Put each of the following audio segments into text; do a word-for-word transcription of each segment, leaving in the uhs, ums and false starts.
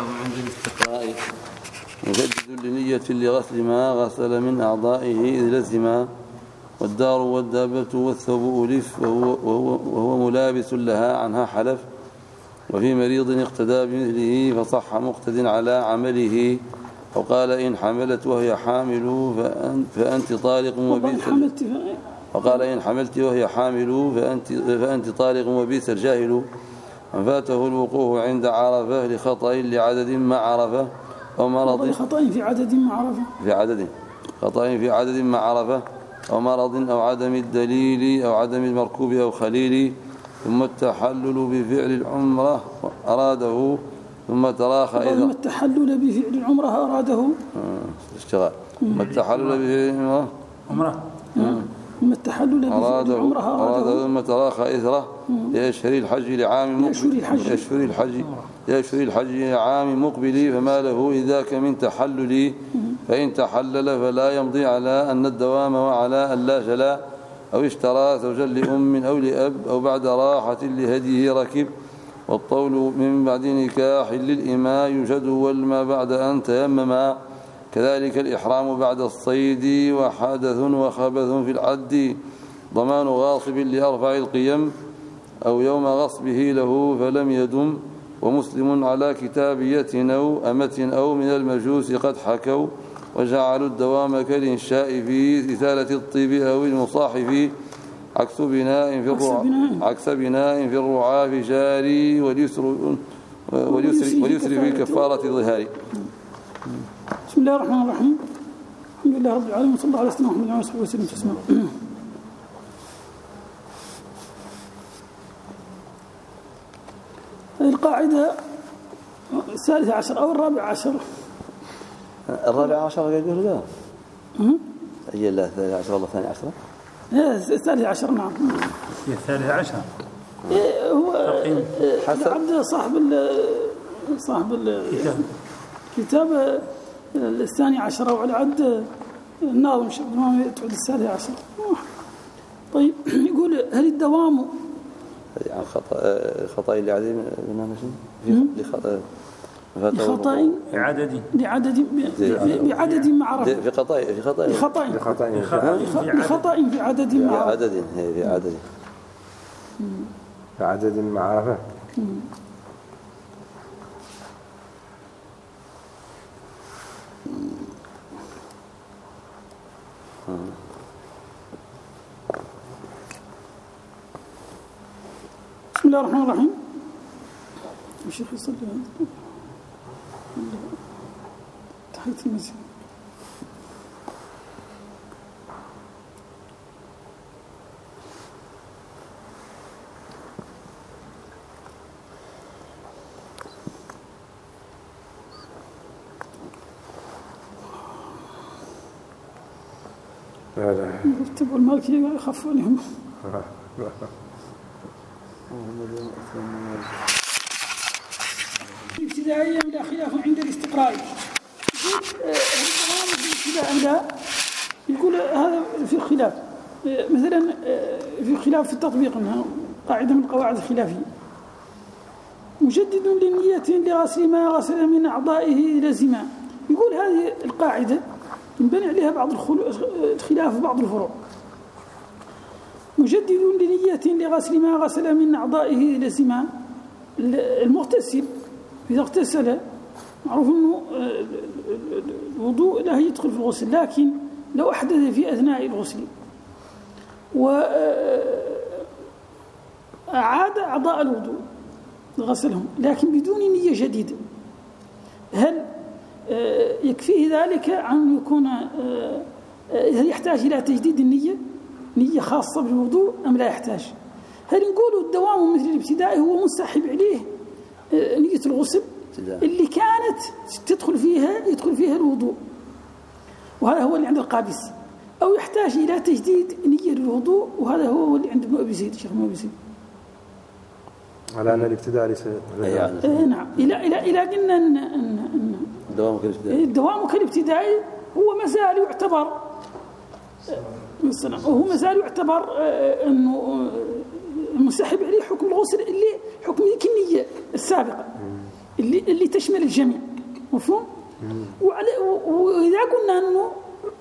عند الاستقراء. مجدد لنية لغسل ما غسل من أعضائه إذ لزما، والدار والدابة والثوب ألف، وهو, وهو, وهو ملابس لها عنها حلف. وفي مريض اقتدى بمثله فصح مقتد على عمله، وقال إن حملت وهي حامل فأنت, فأنت طالق وبئس وقال إن حملت وهي حامل فأنت, فأنت طالق وبئس الجاهل. من فاته الوقوف عند عرفة لخطأ لعدد ما عرفه أو مرض خطأ في عدد ما عرفه في عدد خطأ في عدد ما عرفه أو مرض أو عدم الدليل أو عدم المركوب أو خليل. ثم التحلل بفعل العمرة أراده ثم تراخى إذا ثم التحلل بفعل العمرة أراده اشتغال ثم التحلل بفعل العمرة ثم التحلل بفعل العمرة أراده ثم تراخى إثره لأشهر الحج لعام لأشهر الحج لأشهر الحج لأشهر الحج لعام مقبل، فما له إذاك من تحلل. فإن تحلل فلا يمضي على أن الدوام وعلى أن لا جلا، أو اشترى زوجا لأم أو لأب أو بعد راحة لهديه ركب. والطول من بعد نكاح للإماء يوجد والما بعد أن تيمما، كذلك الإحرام بعد الصيد وحدث وخبث في العد. ضمان غاصب لأرفع القيم أو يوم غصبه له فلم يدم، ومسلم على كتابية أو أمة أو من المجوس قد حكوا، وجعلوا الدوام كالإنشاء في إثالة الطيب أو المصاحف. عكس بناء في الرعاة عكس بناء في الرعاة في جاري واليسر واليسر واليسر في كفارة ظهاري. بسم الله الرحمن الرحيم. الحمد لله رب العالمين، صلى الله عليه وسلم وعلى آله وصحبه وسلم تسليما. القاعدة الثالثة عشر أو الرابع عشر. الرابع عشر يقول لا أي لا الثالث عشر والله الثاني عشر الثالث عشر. نعم هي الثالث عشر. هو عبد صاحب صاحب الكتاب الثاني عشر، وعلى عد الناظم شيخ الإمام تعود الثالث عشر. طيب يقول هل الدوام يعني خطأ خطأ لعدد لخطأ لخطأ لعدد لعدد بعدد ما عرف في خطأ في خطأ في خطأ في خطأ في عدد ما عرف عدد في عدد في عدد ما عرفه. بسم الله الرحمن الرحيم. الشيخ يصلي تحية المسجد. لا لا يكتبوا المالكية يخف عليهم. ابتدائيا لا خلاف عند الاستقراء. يقول هذا في خلاف، مثلا في خلاف في التطبيق، انها قاعده من القواعد الخلافيه. مجدد لنية لغسل ما غسل من اعضائه لزما. يقول هذه القاعده ينبني عليها بعض الخلاف في بعض الفروع. مجدد لنية لغسل ما غسل من أعضائه لزما. المغتسل إذا اغتسل معروف أنه الوضوء لا يدخل في الغسل، لكن لو أحدث في أثناء الغسل وأعاد أعضاء الوضوء غسلهم لكن بدون نية جديدة، هل يكفيه ذلك عن يكون يحتاج إلى تجديد النية، نية خاصة بالوضوء، أم لا يحتاج؟ هل نقول الدوام مثل الابتدائي هو منسحب عليه نية الغسل اللي كانت تدخل فيها يدخل فيها الوضوء، وهذا هو اللي عند القابس، أو يحتاج إلى تجديد نية للوضوء، وهذا هو اللي عند ابن أبي زيد الشيخ ابن أبي زيد. على أن الابتداء ليس إيه نعم. إلى إلى إلى قلنا أن أن الدوام كالابتدائي الدوام كالابتدائي هو ما زال يعتبر وهو ما زال يعتبر أنه منسحب عليه حكم الغسل اللي حكم ذيك النية السابقة. اللي اللي تشمل الجميع، مفهوم؟ وإذا قلنا أنه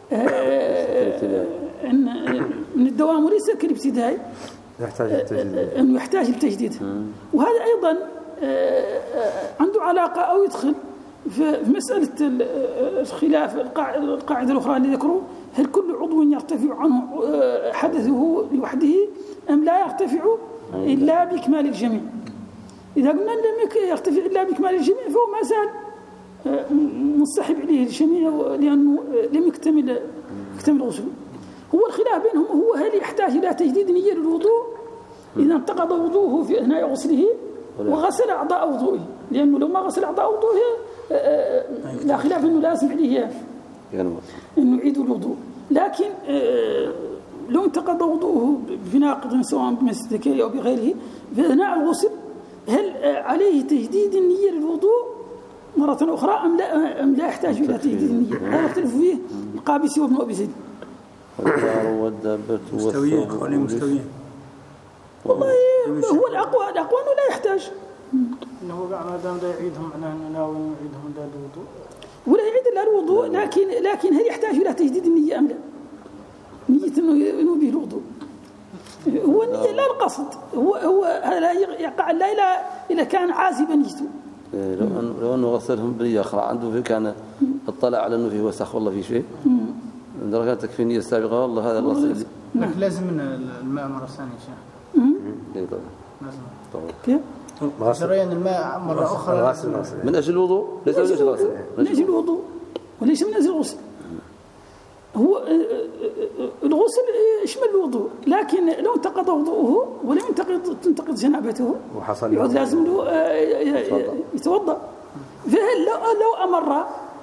أن من الدوام وليس كالابتدائي يحتاج للتجديد، أنه يحتاج للتجديد، وهذا أيضا عنده علاقة أو يدخل في مسألة الخلاف القاعدة الأخرى اللي ذكروا: هل كل عضو يرتفع عنه حدثه لوحده أم لا يرتفع إلا بإكمال الجميع؟ إذا قلنا لم يرتفع إلا بإكمال الجميع فهو ما زال منسحب عليه الجميع لأنه لم يكتمل يكتمل غسله. هو الخلاف بينهم هو هل يحتاج إلى تجديد نية للوضوء إذا انتقض وضوءه في أثناء غسله وغسل أعضاء وضوءه، لأنه لو ما غسل أعضاء وضوءه لا خلاف أنه لازم عليه أنه يعيد الوضوء. لكن لو انتقض وضوءه بناقض سواء بمس الذكر أو بغيره في أثناء الغسل هل عليه تجديد النية للوضوء مرة أخرى أم لا أم لا يحتاج إلى تجديد النية؟ هذا اختلف فيه القابسي وابن أبي زيد. والدار والدابة مستويين ولا مستويين؟ والله هو الأقوى الأقوى أنه لا يحتاج، إنه ما دام لا يعيدهم معناه أنه ناوي يعيدهم إلا الوضوء ولا يعيد إلا الوضوء، لكن لكن هل يحتاج إلى تجديد النية أم لا؟ نية إنه إنه به الوضوء هو النية لا القصد، هو هو هذا يقع لا إلى إذا كان عازبا نيته. لو أن لو أنه غسلهم بنية أخرى عنده في كان اطلع على أنه فيه وسخ والله في شيء درجة تكفي النية السابقة والله هذا الغسل لكن لازم من الماء مرة ثانية شيء. إيه طبعا. لازم. طبعا. كيف؟ جريان الماء مرة أخرى من أجل الوضوء ليس من أجل الغسل. من أجل الوضوء وليس من أجل الغسل. هو الغسل يشمل الوضوء، لكن لو انتقض وضوءه ولم ينتقض تنتقض جنابته يعود لازم له يتوضأ. فهل لو لو أمر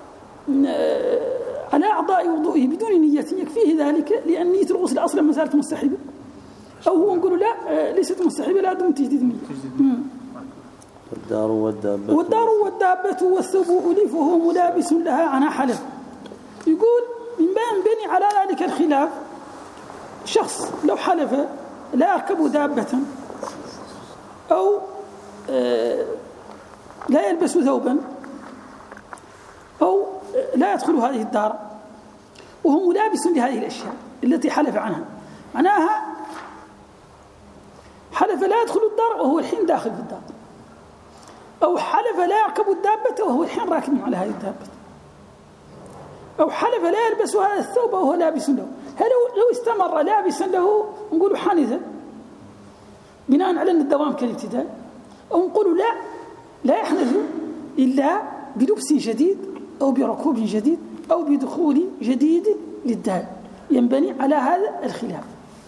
على أعضاء وضوئه بدون نية يكفيه ذلك، لأن نية الغسل أصلا ما زالت مستحبة، أو هو نقول لا ليست مستحبة لا دون تجديد النية. والدار والدابة والدار والدابة والثوب ألفه ملابس لها عن حلف. يقول من بين بني على ذلك الخلاف شخص لو حلف لا يركب دابة أو لا يلبس ثوبا أو لا يدخل هذه الدار وهو ملابس لهذه الأشياء التي حلف عنها، معناها حلف لا يدخل الدار وهو الحين داخل في الدار، أو حلف لا يركب الدابة وهو الحين راكب على هذه الدابة، أو حلف لا يلبس هذا الثوب وهو لابس له. هل لو استمر لابسا له نقول حانثا بناء على أن الدوام كالابتداء، أو نقول لا لا يحنث إلا بلبس جديد أو بركوب جديد أو بدخول جديد للدار، ينبني على هذا الخلاف.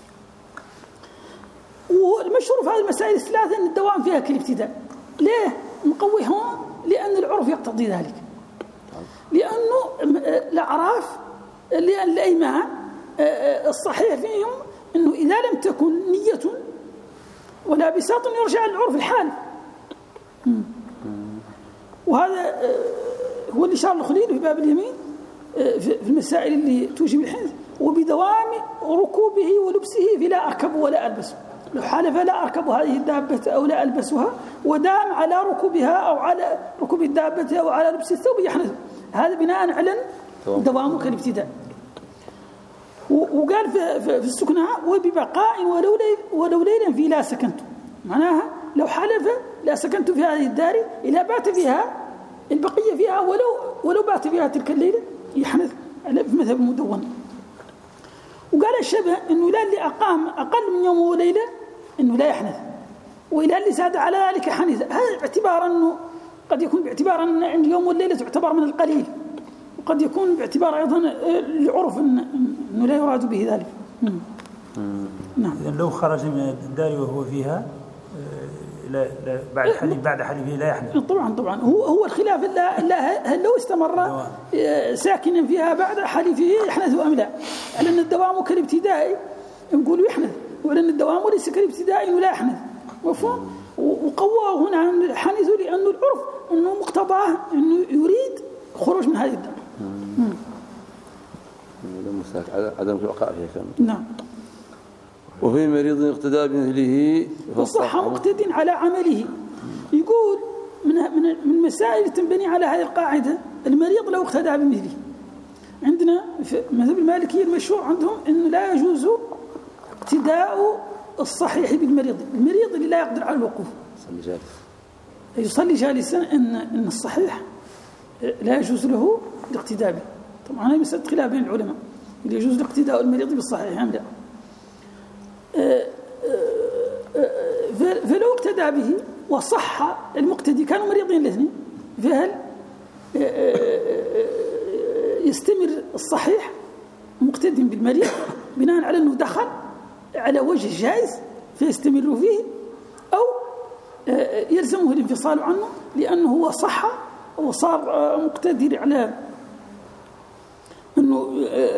والمشهور في هذه المسائل الثلاثة أن الدوام فيها كالابتداء. ليه نقويهم؟ لأن العرف يقتضي ذلك، لأنه الأعراف الأيمان الصحيح فيهم أنه إذا لم تكن نية ولا بساط يرجع للعرف الحال. وهذا هو اللي شار الخليل في باب اليمين في المسائل اللي توجب الحنث، وبدوام ركوبه ولبسه فلا أركب ولا ألبس. لو حالف لا أركب هذه الدابة أو لا ألبسها ودام على ركوبها أو على ركوب الدابة أو على لبس الثوب يحنث، هذا بناء على دوامك الابتداء. وقال في, في السكناء وببقاء ولو, ليل ولو ليلا في لا سكنت، معناها لو حلف لا سكنت في هذه الدار إلا بات فيها البقية فيها ولو ولو بات فيها تلك الليلة يحنث في مذهب المدون. وقال الشبه إنه لا اللي أقام أقل من يوم وليلة إنه لا يحنث، وإلى اللي زاد على ذلك حنث. هذا اعتبار أنه قد يكون باعتبار أن عند يوم والليلة تعتبر من القليل، وقد يكون باعتبار أيضا العرف أنه لا يراد به ذلك. نعم. لو خرج من الدار وهو فيها لا لا بعد حليف بعد حليفه لا يحنث. طبعا طبعا هو هو الخلاف لا هل لو استمر ساكنا فيها بعد حليفه يحنث أم لا، لأن الدوام كالابتدائي نقول يحنث، ولأن الدوام ليس كالابتدائي إنه لا يحنث، مفهوم؟ وقواه هنا حنث لأنه العرف أنه مقتضاه أنه يريد خروج من هذه الدار. عدم الوقاء فيها كان. نعم. وفي مريض اقتدى بمثله فصح مقتد على عمله. يقول من من من المسائل تنبني على هذه القاعدة: المريض لو اقتدى بمثله. عندنا في مذهب المالكية المشهور عندهم أنه لا يجوز اقتداء الصحيح بالمريض، المريض اللي لا يقدر على الوقوف يصلي جالس يصلي جالسا، أن أن الصحيح لا يجوز له الاقتداء به. طبعا هذه مسألة خلاف بين العلماء، اللي يجوز الاقتداء المريض بالصحيح أم لا. فلو اقتدى به وصح المقتدي، كانوا مريضين الاثنين، فهل يستمر الصحيح مقتدي بالمريض بناء على أنه دخل على وجه جائز فيستمر فيه، أو يلزمه الانفصال عنه لأنه هو صح وصار مقتدر على أنه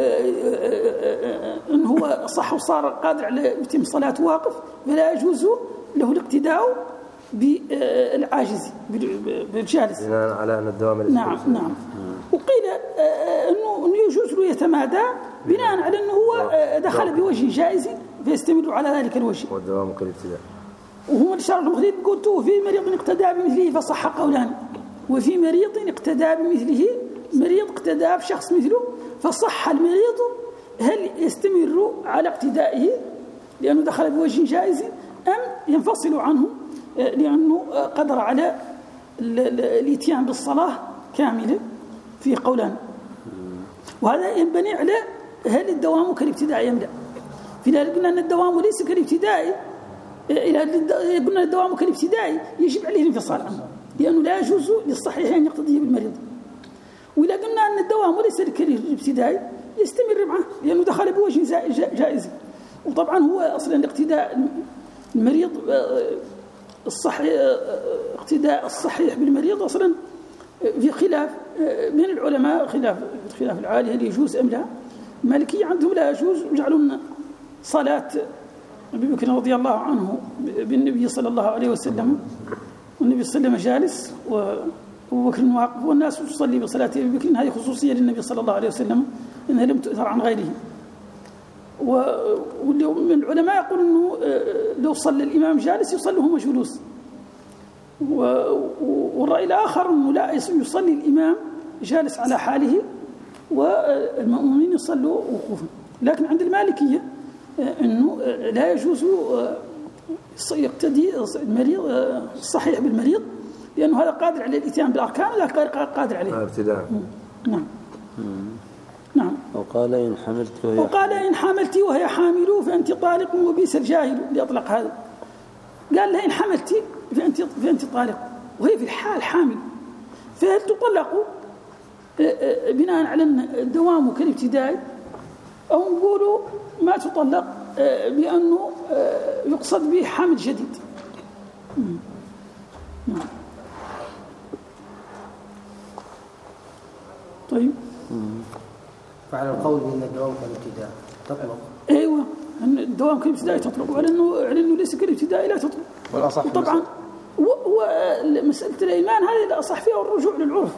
أنه هو صح وصار قادر على يتم صلاة واقف، فلا يجوز له الاقتداء بالعاجز بالجالس بناء على أن الدوام نعم نعم. وقيل أنه أنه يجوز له يتمادى بناء على أنه هو دخل بوجه جائز فيستمر على ذلك الوجه، والدوام كالابتداء. وهو الشرع المخليل قلت: وفي مريض اقتدى بمثله فصح قولان، وفي مريض اقتدى بمثله، مريض اقتدى بشخص مثله فصح المريض، هل يستمر على اقتدائه لأنه دخل بوجه جائز أم ينفصل عنه لأنه قدر على الاتيان بالصلاة كاملة؟ في قولان، وهذا ينبني على هل الدوام كالابتداء أم لا. في ذلك قلنا أن الدوام ليس كالابتداء، إذا قلنا الدوام كالابتداء يجب عليه الانفصال عنه لأنه لا يجوز للصحيح أن يقتدي بالمريض. وإذا قلنا أن الدوام ليس كالابتداء يستمر معه لأنه دخل بوجه جائز. وطبعا هو أصلا الاقتداء المريض الصحيح، اقتداء الصحيح بالمريض أصلا في خلاف بين العلماء، خلاف خلاف العالي هل يجوز أم لا. المالكية عندهم لا يجوز، وجعلوا صلاة أبي بكر رضي الله عنه بالنبي صلى الله عليه وسلم، والنبي صلى الله عليه وسلم جالس وأبو بكر واقف والناس تصلي بصلاة أبي بكر، هذه خصوصية للنبي صلى الله عليه وسلم إنها لم تؤثر عن غيره. ومن العلماء يقول أنه لو صلى الإمام جالس يصلي هو جلوس، والرأي الآخر أنه لا يصلي الإمام جالس على حاله والمأمومين يصلوا وقوفا. لكن عند المالكية أنه لا يجوز يقتدي المريض الصحيح بالمريض لأنه هذا قادر على الاتيان بالأركان ولا قادر عليه ابتداء. نعم نعم. وقال إن حملت وهي وقال إن حملت وهي حامل فأنت طالق وبئس الجاهل اللي أطلق هذا. قال لها إن حملت فأنت فأنت طالق وهي في الحال حامل، فهل تطلق بناء على الدوام كالابتداء، أو نقولوا ما تطلق بأنه يقصد به حامل جديد؟ نعم. طيب. فعلى القول بأن الدوام كالابتداء تطلق. أيوة، أن الدوام كالابتداء تطلق، وعلى أنه على أنه ليس كالابتداء لا تطلق. والأصح طبعا ومسألة الإيمان هذه الأصح فيها الرجوع للعرف،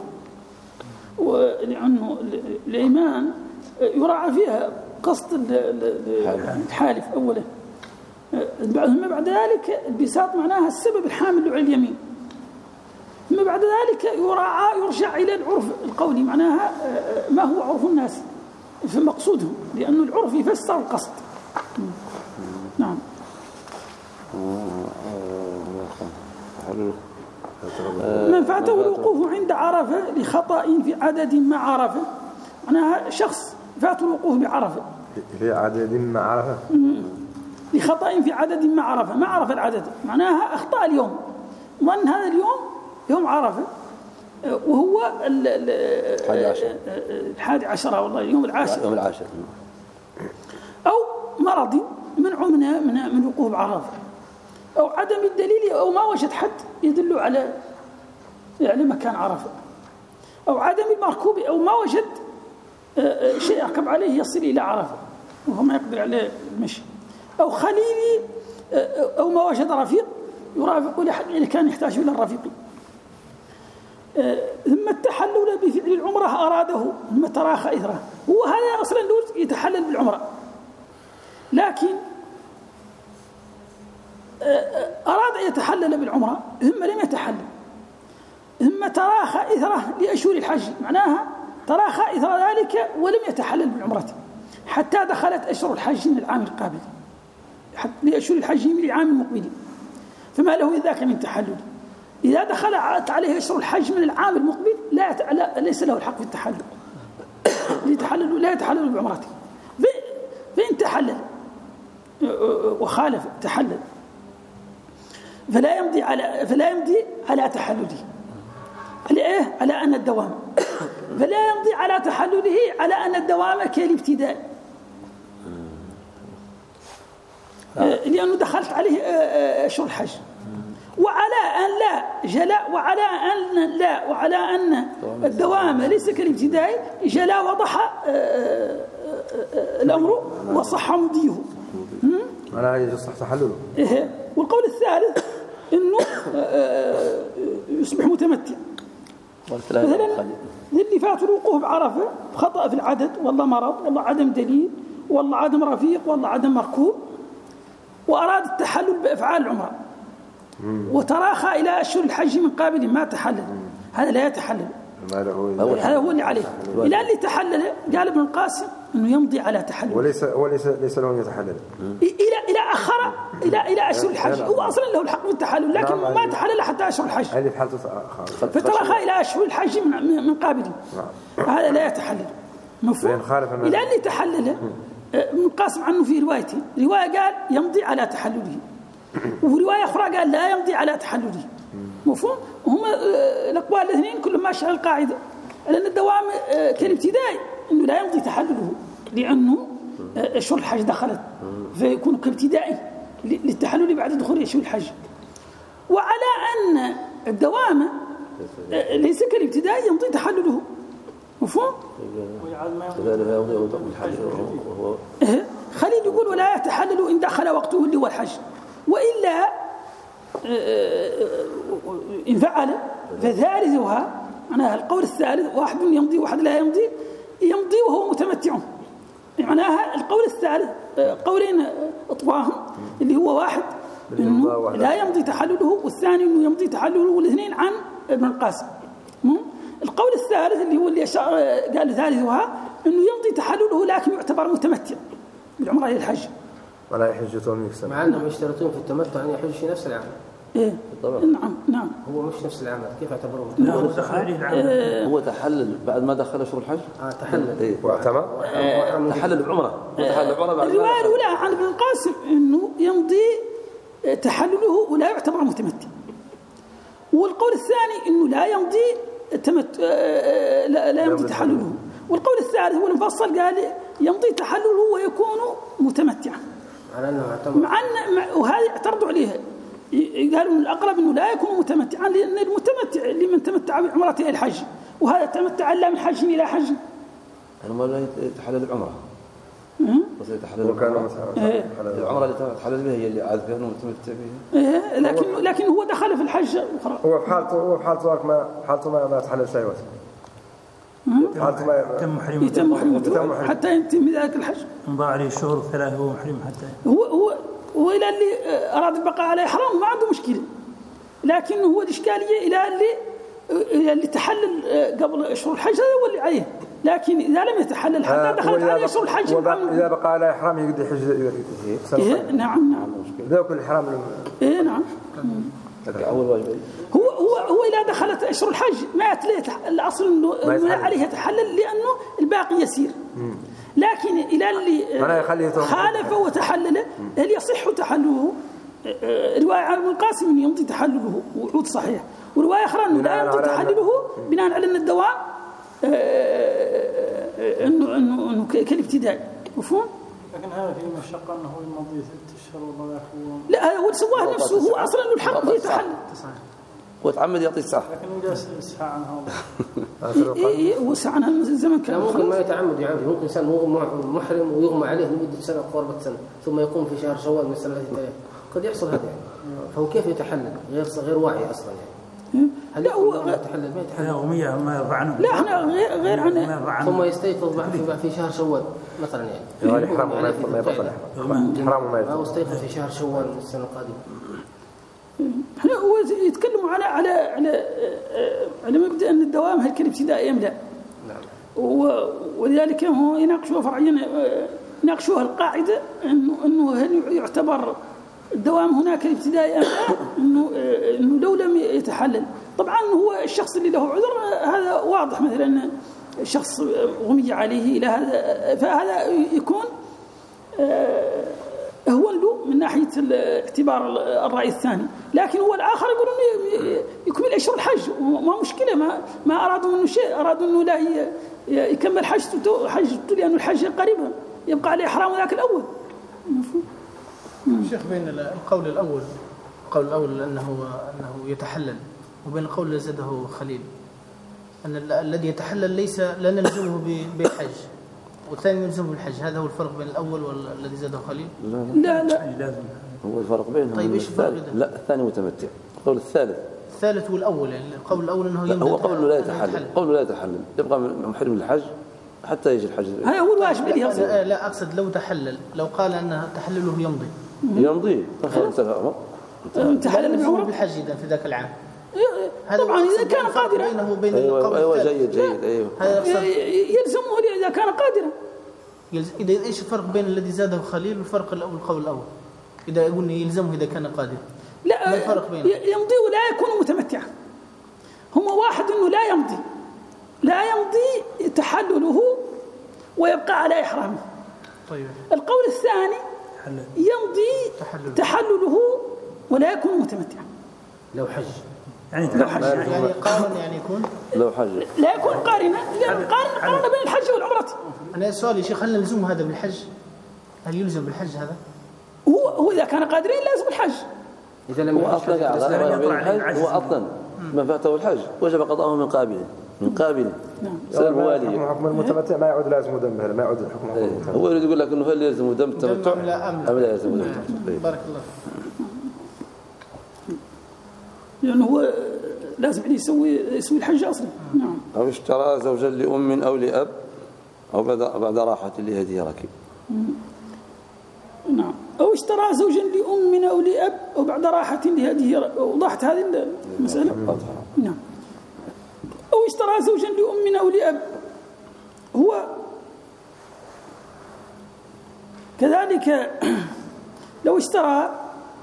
ولأنه الإيمان يراعى فيها قصد الحالف أولا، ثم بعد ذلك البساط معناها السبب الحامل على اليمين، ثم بعد ذلك يراعى يرجع إلى العرف القولي معناها ما هو عرف الناس في مقصودهم، لأن العرف يفسر القصد. نعم. من فاته الوقوف عند عرفة لخطأ في عدد مع عرفة، معناها شخص فاته الوقوف بعرفة في عدد مع عرفة لخطأ في عدد مع عرفة، ما عرف العدد معناها أخطأ اليوم، وأن هذا اليوم يوم عرفة وهو الحادي عشر والله يوم العاشر يوم العاشر، أو مرض منعه من من من الوقوف بعرفة، أو عدم الدليل، أو ما وجد حد يدل على يعني مكان عرفة، أو عدم المركوب، أو ما وجد شيء يركب عليه يصل إلى عرفة وهو ما يقدر عليه المشي، أو خليلي، أو ما وجد رفيق يرافق إذا كان يحتاج إلى الرفيق. ثم التحلل بفعل العمرة أراده ثم تراخى إثره، هو هذا أصلا يتحلل بالعمرة، لكن أراد أن يتحلل بالعمرة ثم لم يتحلل، ثم ثم تراخى إثره لأشهر الحج، معناها تراخى إثر ذلك ولم يتحلل بالعمرة حتى دخلت أشهر الحج من العام القابل، لأشهر الحج من العام المقبل، فما له ذاك من تحلل. إذا دخلت عليه أشهر الحج من العام المقبل لا ليس له الحق في التحلل، ليتحلل لا يتحلل بعمرته. فإن تحلل وخالف تحلل فلا يمضي على فلا يمضي على تحلله، على إيه؟ على أن الدوام فلا يمضي على تحلله على أن الدوام كالابتداء، لأنه دخلت عليه أشهر الحج. وعلى أن لا جلاء وعلى أن لا وعلى أن الدوام ليس كالابتداء جلاء وضح الأمر وصح مضيه. أنا يصح تحلله. والقول الثالث إنه يصبح متمتع. مثلا اللي فات الوقوف بعرفة خطأ في العدد، والله مرض، والله عدم دليل، والله عدم رفيق، والله عدم مركوب، وأراد التحلل بأفعال العمرة وتراخى إلى أشهر الحج من قابل ما تحلل، هذا لا يتحلل، هذا هو اللي عليه. إلى اللي تحلل قال ابن القاسم إنه يمضي على تحلل، وليس وليس ليس له يتحلل إلى إلى أخر إلى إلى أشهر الحج. هو أصلا له الحق بالتحلل لكن نعم ما تحلل حتى أشهر الحج، فتراخى إلى أشهر الحج من من قابل، هذا لا يتحلل. مفهوم؟ إلى اللي تحلل ابن القاسم عنه في روايته، رواية قال يمضي على تحلله، ورواية أخرى قال لا يمضي على تحلله. مفهوم؟ هم الأقوال الاثنين كلهم ماشي على القاعدة، لأن الدوام كالابتداء إنه لا يمضي تحلله لأنه أشهر الحج دخلت فيكون كابتدائي للتحلل بعد دخول أشهر الحج. وعلى أن الدوام ليس كالابتداء يمضي تحلله. مفهوم؟ خليل يقول ولا يتحلل إن دخل وقته اللي هو الحج، وإلا إن فعل فثالثها، معناها القول الثالث واحد يمضي واحد لا يمضي، يمضي وهو متمتع، معناها القول الثالث قولين أطواهم اللي هو واحد إنه لا يمضي تحلله، والثاني إنه يمضي تحلله، والاثنين عن ابن القاسم. القول الثالث اللي هو اللي قال ثالثها إنه يمضي تحلله لكن يعتبر متمتع بالعمرة إلى الحج ولا يحج ثمانية سنة، مع أنهم يشترطون في التمتع أن يحج في نفس العام. إيه نعم نعم هو مش نفس العام، كيف يعتبره متمتع؟ هو تحلل بعد ما دخل شهور الحج. اه تحلل إيه واعتمر تحلل بعمرة تحلل بعمرة بعد. الرواية الأولى عن ابن القاسم إنه يمضي تحلله ولا يعتبر متمتع، والقول الثاني إنه لا يمضي تمت لا, لا يمضي تحلله، والقول الثالث هو المفصل قال يمضي تحلله ويكون متمتعا، على أنه اعتبر مع أن وهذه اعترضوا عليها، قالوا من الأقرب أنه لا يكون متمتعا لأن المتمتع لمن تمتع بعمرته إلى الحج، وهذا تمتع إلا من حج إلى حج. أنا ما لا يتحلل العمرة بس يتحلل العمرة العمرة اللي تحلل بها هي اللي عاد كانوا متمتع بها، لكن لكن هو دخل في الحج الأخرى. هو في حالته هو في حالته ما حالته ما ما تحلل شيء وقت حالته ما يتم محرم يتم محرم حتى يتم ذلك الحج، انضاع عليه الشهور الثلاث هو محرم حتى هو هو وإلى اللي أراد البقاء على إحرام ما عنده مشكلة، لكن هو الإشكالية إلى اللي إلى اللي تحلل قبل أشهر الحج هذا هو اللي عليه، لكن إذا لم يتحلل حتى دخلت عليه أشهر الحج إذا بقى على إحرام يقدر يحج إيه نعم نعم ذاك الإحرام إيه نعم أول واجب هو هو هو إذا دخلت أشهر الحج ما أتليه الأصل إنه عليه يتحلل لأنه الباقي يسير، لكن إلى اللي خالف وتحلل هل يصح تحلله؟ رواية عن ابن القاسم أنه يمضي تحلله وعود صحيح، ورواية أخرى أنه لا يمضي تحلله بناء على أن الدوام أنه أنه أنه كالابتداء. مفهوم؟ لكن هذا فيه مشقة أنه يمضي ست أشهر ولا يخلون. لا هذا هو سواه نفسه، هو أصلا أنه الحق فيه تحلل. هو تعمد يعطي الساعة. لكن جالس يسعى عنها. إيه هو سعى عنها الزمن كان. ممكن ما يتعمد يعني ممكن إنسان هو محرم ويغمى عليه لمدة سنة قرابة سنة ثم يقوم في شهر شوال من السنة التي تليها، قد يحصل هذا يعني. فهو كيف يتحلل غير غير واعي أصلا يعني. هل لا هو يتحلل ما يتحلل؟ يوميا ما يرفع عنه. لا احنا غير غير عنه. ثم يستيقظ بعد في شهر شوال مثلا يعني. يعني حرام ما ما يبطل حرام ما يبطل. أو استيقظ في شهر شوال من السنة القادمة. احنا هو يتكلموا على على على على الدوام هل كالابتداء أم لا. ولذلك هو يناقشوها فرعيا، يناقشوها القاعدة إنه إنه هل يعتبر الدوام هناك الابتداء أم لا، إنه إنه لو لم يتحلل. طبعا هو الشخص اللي له عذر هذا واضح، مثلا شخص غمي عليه إلى هذا، فهذا يكون هو له من ناحية اعتبار الرأي الثاني. لكن هو الآخر يقول إنه يكمل أشهر الحج، ما مشكلة، ما ما أرادوا منه شيء، أرادوا إنه لا يكمل حجته حجته لأنه الحج قريبا يبقى عليه إحرام ذاك الأول. الشيخ بين القول الأول القول الأول أنه أنه يتحلل، وبين القول الذي زاده خليل أن الذي يتحلل ليس لا نلزمه بالحج والثاني يلزمه بالحج، هذا هو الفرق بين الأول والذي زاده خليل؟ لا لا, لا. هو الفرق بينهم. طيب ايش الفرق؟ لا الثاني متمتع. القول الثالث الثالث والأول، يعني القول الأول أنه يمتع، هو قول لا يتحلل، قول لا يتحلل يبقى محرم الحج حتى يجي الحج. هذا هو الواجب اللي يصير. لا أقصد لو تحلل، لو قال أن تحلله يمضي يمضي فخلاص تحلل بعمره بالحج إذا في ذاك العام. طبعا إذا كان قادرا. أيوة, أيوة جيد جيد أيوة. يلزمه إذا كان قادرا. إذا إيش الفرق بين الذي زاده خليل والفرق الأول القول الأول؟ إذا يقول يلزمه إذا كان قادر. لا ما الفرق بينه؟ يمضي ولا يكون متمتعا. هم واحد إنه لا يمضي لا يمضي تحلله ويبقى على إحرامه. طيب. القول الثاني يمضي تحلل. تحلله ولا يكون متمتعا. لو حج يعني لو حج يعني قارن، يعني يكون لو حج لا يكون قارنا، لأن قارن قارن بين الحج والعمرة. أنا سؤالي يا شيخ، هل نلزم هذا بالحج؟ هل يلزم بالحج هذا؟ هو هو إذا كان قادرين لازم الحج. إذا لم هو أصلا الحج هو أصلا ما فاته الحج وجب قضاءه من قابله من قابله. نعم. سلم والي. حكم المتمتع ما يعود لازم دم، ما يعود الحكم حكم المتمتع. هو يريد يقول لك إنه هل يلزم دم التمتع أم لا يلزم دم التمتع. بارك الله. لأنه هو لازم يسوي يسوي الحج أصلا. نعم. أو اشترى زوجا لأم أو لأب أو بعد بعد راحة لهدي ركب. نعم. أو اشترى زوجا لأم أو لأب أو بعد راحة لهدي. وضحت هذه المسألة. نعم. أو اشترى زوجا لأم أو لأب، هو كذلك لو اشترى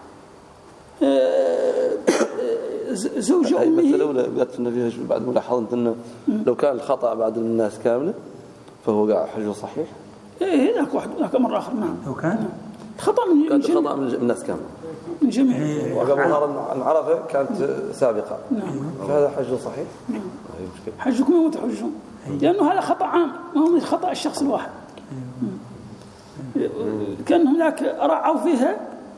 زوج أمه. لو قلت فيها بعد ملاحظة أنه لو كان الخطأ بعد الناس كاملة فهو قاعد حجه صحيح. إيه هناك واحد هناك مرة آخر. نعم. لو كان خطأ من كان خطأ من الناس كاملة من جميع. وقبل عن عرفة كانت سابقة. نعم. فهذا حجه صحيح. نعم. حجكم يوم تحجون، لأنه هذا خطأ عام ما هو من خطأ الشخص الواحد. كان هناك رعوا فيها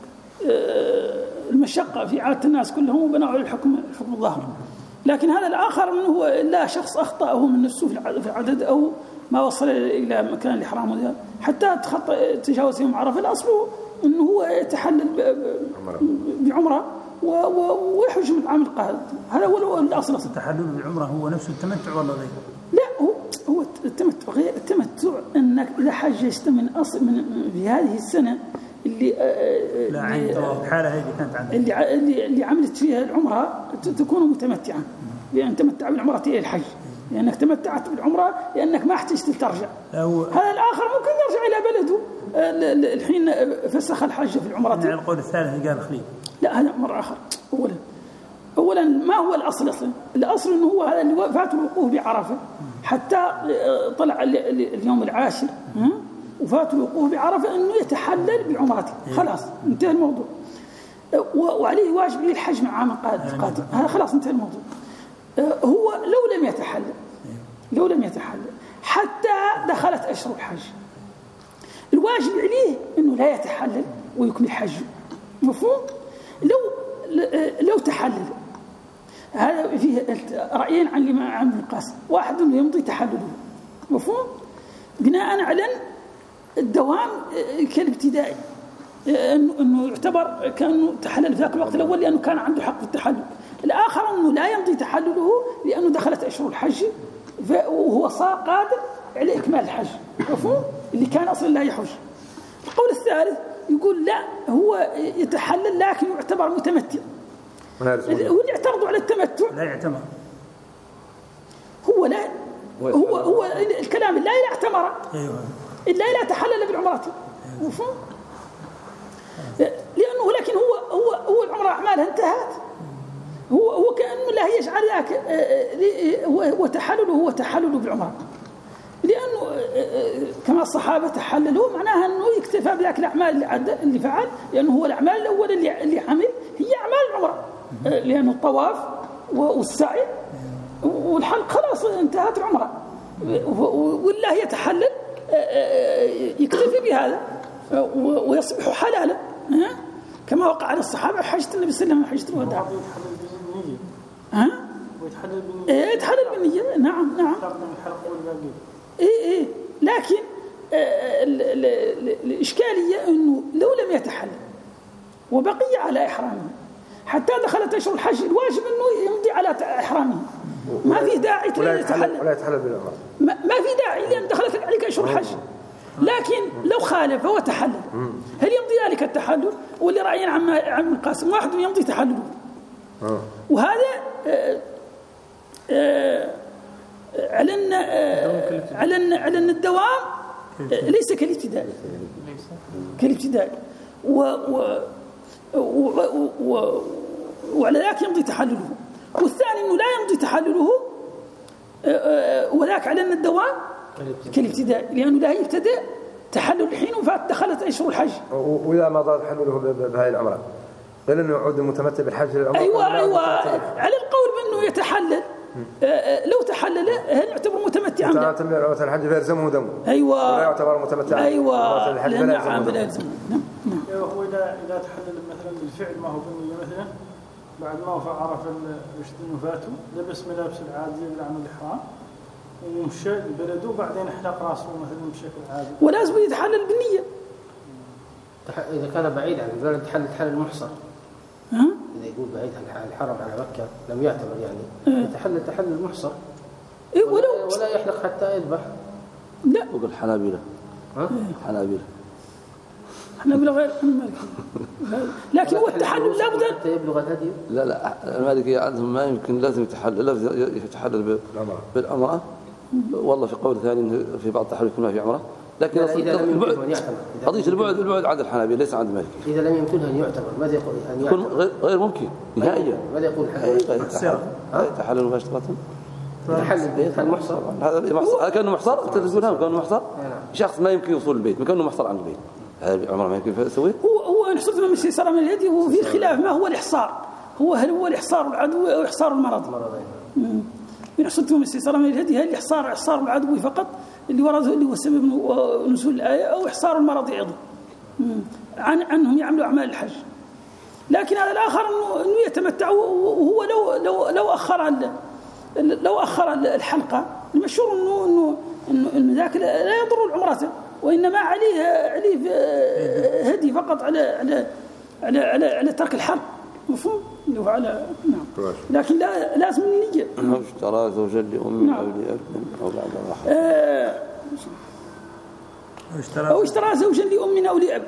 المشقة في عادة الناس كلهم وبنوا الحكم الحكم الظاهر. لكن هذا الآخر منه هو لا شخص أخطأه من نفسه في العدد أو ما وصل إلى مكان الإحرام حتى تخطى تجاوز يوم عرفة. الأصل أنه هو يتحلل بعمرة ويحج من العام القادم. هذا هو الأصل. التحلل بالعمرة هو نفسه التمتع ولا غيره؟ لا هو هو التمتع غير التمتع. أنك إذا حججت من أصل من في هذه السنة اللي لا عين الحالة هذه كانت عندك اللي اللي اللي عملت فيها العمرة تكون متمتعا، لأن تمتع بالعمرة إلى الحج، لأنك تمتعت بالعمرة لأنك ما احتجت ترجع. هذا الآخر ممكن يرجع إلى بلده الحين فسخ الحج في العمرة. يعني القول الثالث اللي قال خليل لا هذا أمر آخر. أولا أولا ما هو الأصل أصلا؟ الأصل إنه هو هذا اللي فات الوقوف بعرفة حتى طلع اليوم العاشر وفات الوقوف بعرفة إنه يتحلل بعمرته. خلاص انتهى الموضوع، وعليه واجب الحج مع عام القادم. هذا خلاص انتهى الموضوع. هو لو لم يتحلل لو لم يتحلل حتى دخلت أشهر الحج، الواجب عليه إنه لا يتحلل ويكمل حجه. مفهوم؟ لو لو تحلل، هذا فيه رأيين عن الإمام عن ابن القاسم. واحد إنه يمضي تحلله، مفهوم؟ بناء على الدوام كالابتدائي، إنه إنه يعتبر كأنه تحلل في ذاك الوقت الأول لأنه كان عنده حق في التحلل. الآخر إنه لا يمضي تحلله لأنه دخلت أشهر الحج وهو صار قادر على إكمال الحج، مفهوم؟ اللي كان أصلا لا يحج. القول الثالث يقول لا هو يتحلل لكن يعتبر متمتع. واللي اعترضوا على التمتع لا يعتبر هو هو الكلام لا إذا اعتمر أيوة. إلا إذا تحلل بالعمرة، مفهوم؟ لأنه لكن هو هو هو العمرة أعمالها انتهت، هو هو كأنه لا يجعل ذاك هو تحلله هو تحلله بالعمرة، لأنه كما الصحابة تحللوا معناها أنه يكتفى بذاك الأعمال اللي فعل، لأنه هو الأعمال الأولى اللي اللي عمل هي أعمال العمرة، لأنه الطواف والسعي والحلق خلاص انتهت العمرة، والله يتحلل يكتفي بهذا ويصبح حلالا كما وقع على الصحابة حجة النبي صلى الله عليه وسلم حجة الوداع. ها؟ ويتحلل بالنية. إيه يتحلل بالنية، نعم نعم. إيه إيه لكن الإشكالية إنه لو لم يتحلل وبقي على إحرامه حتى دخلت أشهر الحج، الواجب إنه يمضي على إحرامه، ما في داعي ولا يتحلل ولا يتحلل بالعمرة، ما في داعي لأن دخلت عليك أشهر الحج. لكن لو خالف هو تحلل، هل يمضي ذلك التحلل؟ واللي رأينا عم عم القاسم واحد يمضي تحلله، وهذا آآ آآ على ان على ان على ان الدوام ليس كالابتداء كالابتداء و و وعلى ذاك يمضي تحلله، والثاني انه لا يمضي تحلله وذاك على ان الدوام كالابتداء، لانه لا يبتدأ تحلل الحين وفات دخلت اشهر الحج. واذا مضى تحلله بهذه العمره قال انه يعود المتمتع بالحج للعمره. ايوه ايوه على القول بانه يتحلل، لو تحلل هل يعتبر متمتعا؟ متمتع مثلا الحج فيلزمه دم. ايوه ولا يعتبر متمتعا. ايوه الحج نعم لا يلزم. نعم هو اذا اذا تحلل مثلا بالفعل ما هو بالنية، مثلا بعد ما عرف رشد انه فاته لبس ملابس العادي بالعمل الاحرام ومشى لبلده وبعدين احلق راسه مثلا بشكل عادي، ولازم يتحلل بالنية. إذا كان بعيد عن البلد تحلل تحلل المحصر. ها؟ إذا يقول بعيد عن الحرم على مكة لم يعتبر يعني يتحلل تحلل المحصر. إيه ولو ولا يحلق حتى يذبح. لا. وقال حنابلة. ها؟ حنابلة. حنابلة غير المالكي. لكن هو التحلل لابد حتى يبلغ الهدي. لا لا المالكي عندهم ما يمكن لازم يتحلل، لازم يتحلل بالعمرة. والله في قول ثاني في بعض التحلل يكون ما في عمرة. لكن إذا لم يمكنه أن يعتبر قضية البعد البعد عند الحنابلة ليس عند المالكي. إذا لم يمكنه أن يعتبر ماذا يقول؟ أن يكون غير ممكن نهائيا. ماذا يقول الحنابلة؟ تحلل مباشرة. تحلل المحصر. هذا محصر، كأنه محصر. تقولها كأنه محصر. شخص ما يمكن يوصل البيت، ما كأنه محصر عن البيت. هذا عمره ما يمكن يسويه. هو هو نحصر من السيسرة من الهدي، هو في خلاف ما هو الإحصار، هو هل هو الإحصار العدو أو إحصار المرض؟ يحصل من السيسرة من الهدي هل الإحصار إحصار العدو فقط اللي ورده اللي هو سبب نزول الآية، أو إحصار المرض أيضا عن عنهم يعملوا أعمال الحج. لكن هذا الآخر إنه إنه يتمتع، وهو لو لو لو أخر لو أخر الحلقة المشهور إنه إنه إنه إنه ذاك لا يضر العمرة، وإنما عليه عليه هدي فقط على على على على, على ترك الحرب، مفهوم؟ اللي على نعم. لكن لا لازم النية. أو اشترى زوجا لأم أو لأب أو بعد الرحم. أو اشترى زوجا لأم أو لأب.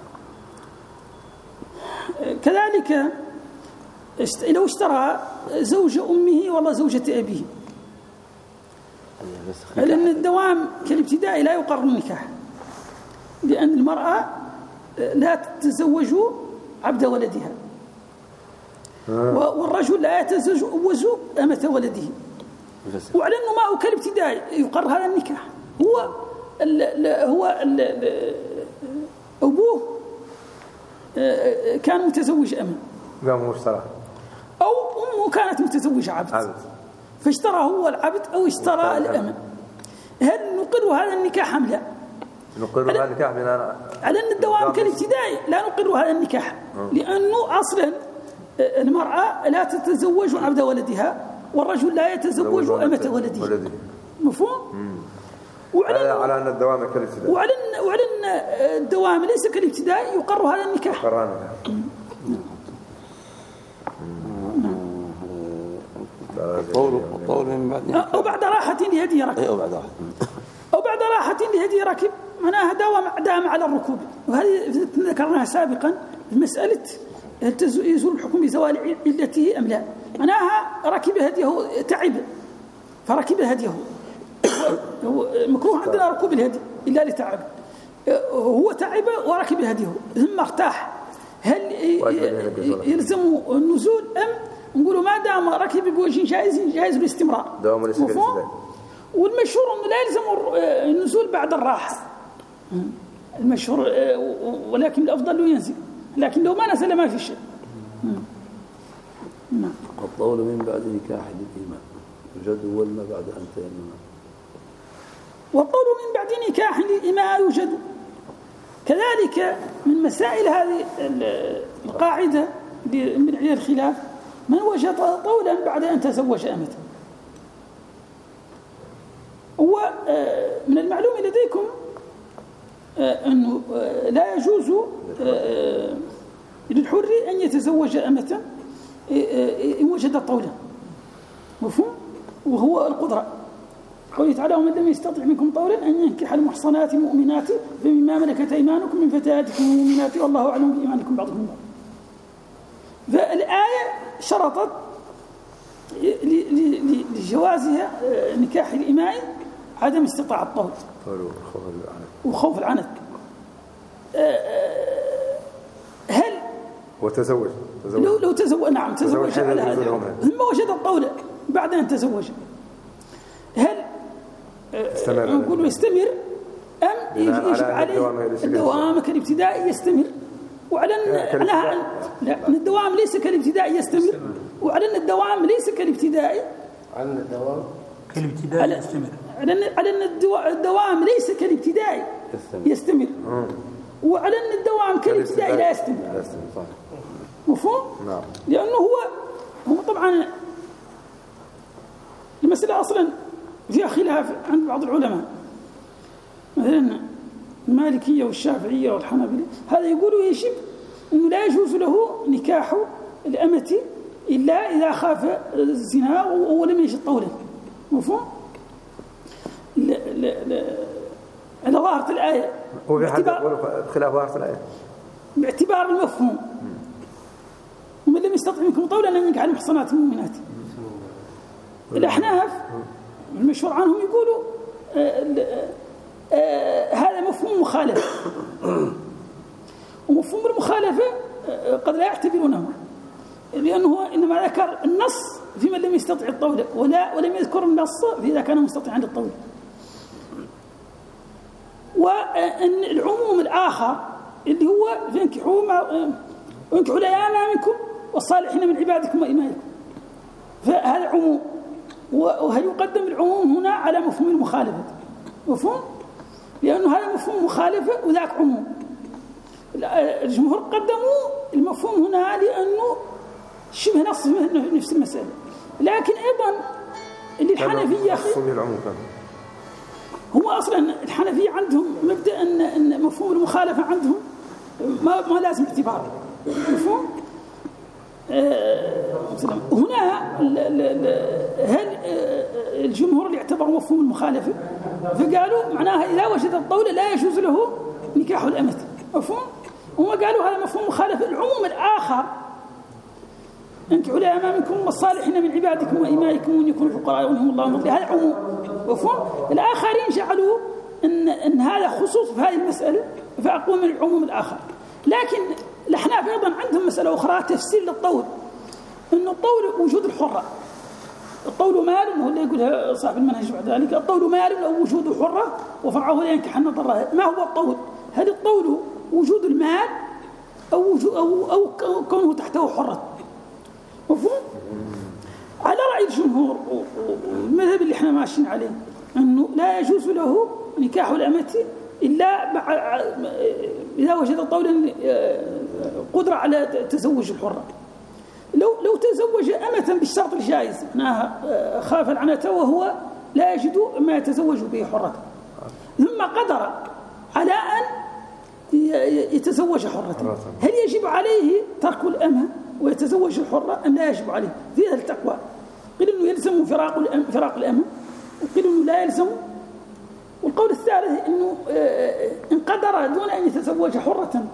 كذلك لو اشترى زوج أمه والله زوجة أبيه، لأن الدوام كالابتداء لا يقر النكاح، لأن المرأة لا تتزوج عبد ولدها، والرجل لا يتزوج أمة ولده، وعلى أنه ما هو كالابتداء يقر هذا النكاح. هو ال ال هو ال أبوه كان متزوج أمة أو أمه كانت متزوجة عبد، فاشترى هو العبد أو اشترى الأمة. هل نقر هذا النكاح أم لا؟ نقر هذا النكاح بناء على أن الدوام كالابتدائي لا نقر هذا النكاح، لأنه أصلا المرأة لا تتزوج عبد ولدها، والرجل لا يتزوج أمة ولده. مفهوم؟ وعلى على أن الدوام كالابتدائي، وعلى أن وعلى أن الدوام ليس كالابتدائي يقر هذا النكاح. طول طول من بعد أو بعد راحة لهدي ركب. أو بعد راحة أو بعد راحة لهدي ركب، معناها داوم دام على الركوب، وهذه ذكرناها سابقا في مسألة هل يزول الحكم بزوال علته أم لا. معناها ركب هديه تعب فركب هديه هو مكروه عندنا ركوب الهدي إلا لتعب، هو تعب وركب الهدي ثم ارتاح، هل يلزم النزول أم نقولوا ما دام ركب بوجه جائز جائز بالاستمرار؟ والمشهور أنه لا يلزم النزول بعد الراحة المشهور، ولكن الأفضل له ينزل، لكن لو ما نزل ما في شيء. نعم. الطول من بعد نكاح الإمام يوجد ولا بعد أن تيمم؟ والطول من بعد نكاح الإمام يوجد كذلك. من مسائل هذه القاعدة من عليها الخلاف من وجد طولا بعد أن تزوج أمته. هو من المعلوم لديكم أنه لا يجوز للحر أن يتزوج أمة إن وجد طولا، مفهوم؟ وهو القدرة، قوله تعالى ومن لم يستطع منكم طولا أن ينكح المحصنات المؤمنات فمما ملكت أيمانكم من فتياتكم المؤمنات والله أعلم بإيمانكم بعضكم بعض. فالآية شرطت لجوازها نكاح الإماء عدم استطاع الطول وخوف العنت. هل وتزوج لو لو تزوج نعم تزوج على هذا ثم وجد الطول بعد أن تزوج، هل نقول يستمر أم يجب عليه الدوام كالابتدائي يستمر، وعلى أن لا الدوام ليس كالابتدائي يستمر، وعلى أن الدوام ليس كالابتدائي عن الدوام كالابتدائي يستمر، على أن الدوام ليس كالابتدائي يستمر، وعلى أن الدوام كالابتدائي لا يستمر. مفهوم؟ نعم. لأنه هو هو طبعا المسألة أصلا فيها خلاف عند بعض العلماء، مثلا المالكية والشافعية والحنابلة، هذا يقولوا يجب أنه لا يجوز له نكاح الأمة إلا إذا خاف الزنا ولم يجد طولا. مفهوم؟ لا لا لا على ظاهرة الآية خلاف ظاهرة الآية باعتبار المفهوم ومن لم يستطع منكم طولا أن ينكح المحصنات المؤمنات. الأحناف المشهور عنهم يقولوا آآ آآ هذا مفهوم مخالفة، ومفهوم المخالفة قد لا يعتبرونه، لأنه إنما ذكر النص في من لم يستطع الطول ولا ولم يذكر النص في إذا كان مستطيعا للطول. وأن العموم الآخر اللي هو فانكحوا ما انكحوا الأيام منكم والصالحين من عبادكم وإمائكم، فهذا عموم، وهل يقدم العموم هنا على مفهوم المخالفة؟ مفهوم؟ لأنه هذا مفهوم مخالفة وذاك عموم. الجمهور قدموا المفهوم هنا لأنه شبه نص في نفس المسألة، لكن أيضا اللي الحنفية هو أصلا الحنفية عندهم مبدأ أن أن مفهوم المخالفة عندهم ما ما لازم اعتباره. مفهوم؟ آه هنا هل الجمهور اللي اعتبروا مفهوم المخالفة فقالوا معناها إذا وجد الطول لا يجوز له نكاح الأمة. مفهوم؟ هم قالوا هذا مفهوم مخالفة. العموم الآخر انكحوا الأيام منكم والصالحين من عبادكم وإمائكم وإن يكونوا فقراء وهم الله من فضله، هذا عموم. مفهوم؟ الآخرين جعلوا أن أن هذا خصوص في هذه المسألة فأقوى من العموم الآخر. لكن الأحناف أيضا عندهم مسألة أخرى تفسير للطول، أن الطول وجود الحرة. الطول مال، هو اللي يقولها صاحب المنهج بعد ذلك، الطول مال أو وجود الحرة وفرعه لا ينكحن ضرها. ما هو الطول؟ هل الطول وجود المال أو وجود أو أو كونه تحته حرة؟ مفهوم؟ على رأي الجمهور والمذهب اللي احنا ماشيين عليه أنه لا يجوز له نكاح الأمة إلا إذا وجد طولا قدرة على تزوج الحرة. لو لو تزوج أمة بالشرط الجائز معناها خاف العنة وهو لا يجد ما يتزوج به حرة، ثم قدر على أن يتزوج حرة، هل يجب عليه ترك الأمة ويتزوج الحرة أم لا يجب عليه؟ فيها التقوى. قيل إنه يلزم فراق الأم فراق الأمة، وقيل إنه لا يلزم. والقول الثالث إنه إن قدر دون أن يتزوج حرة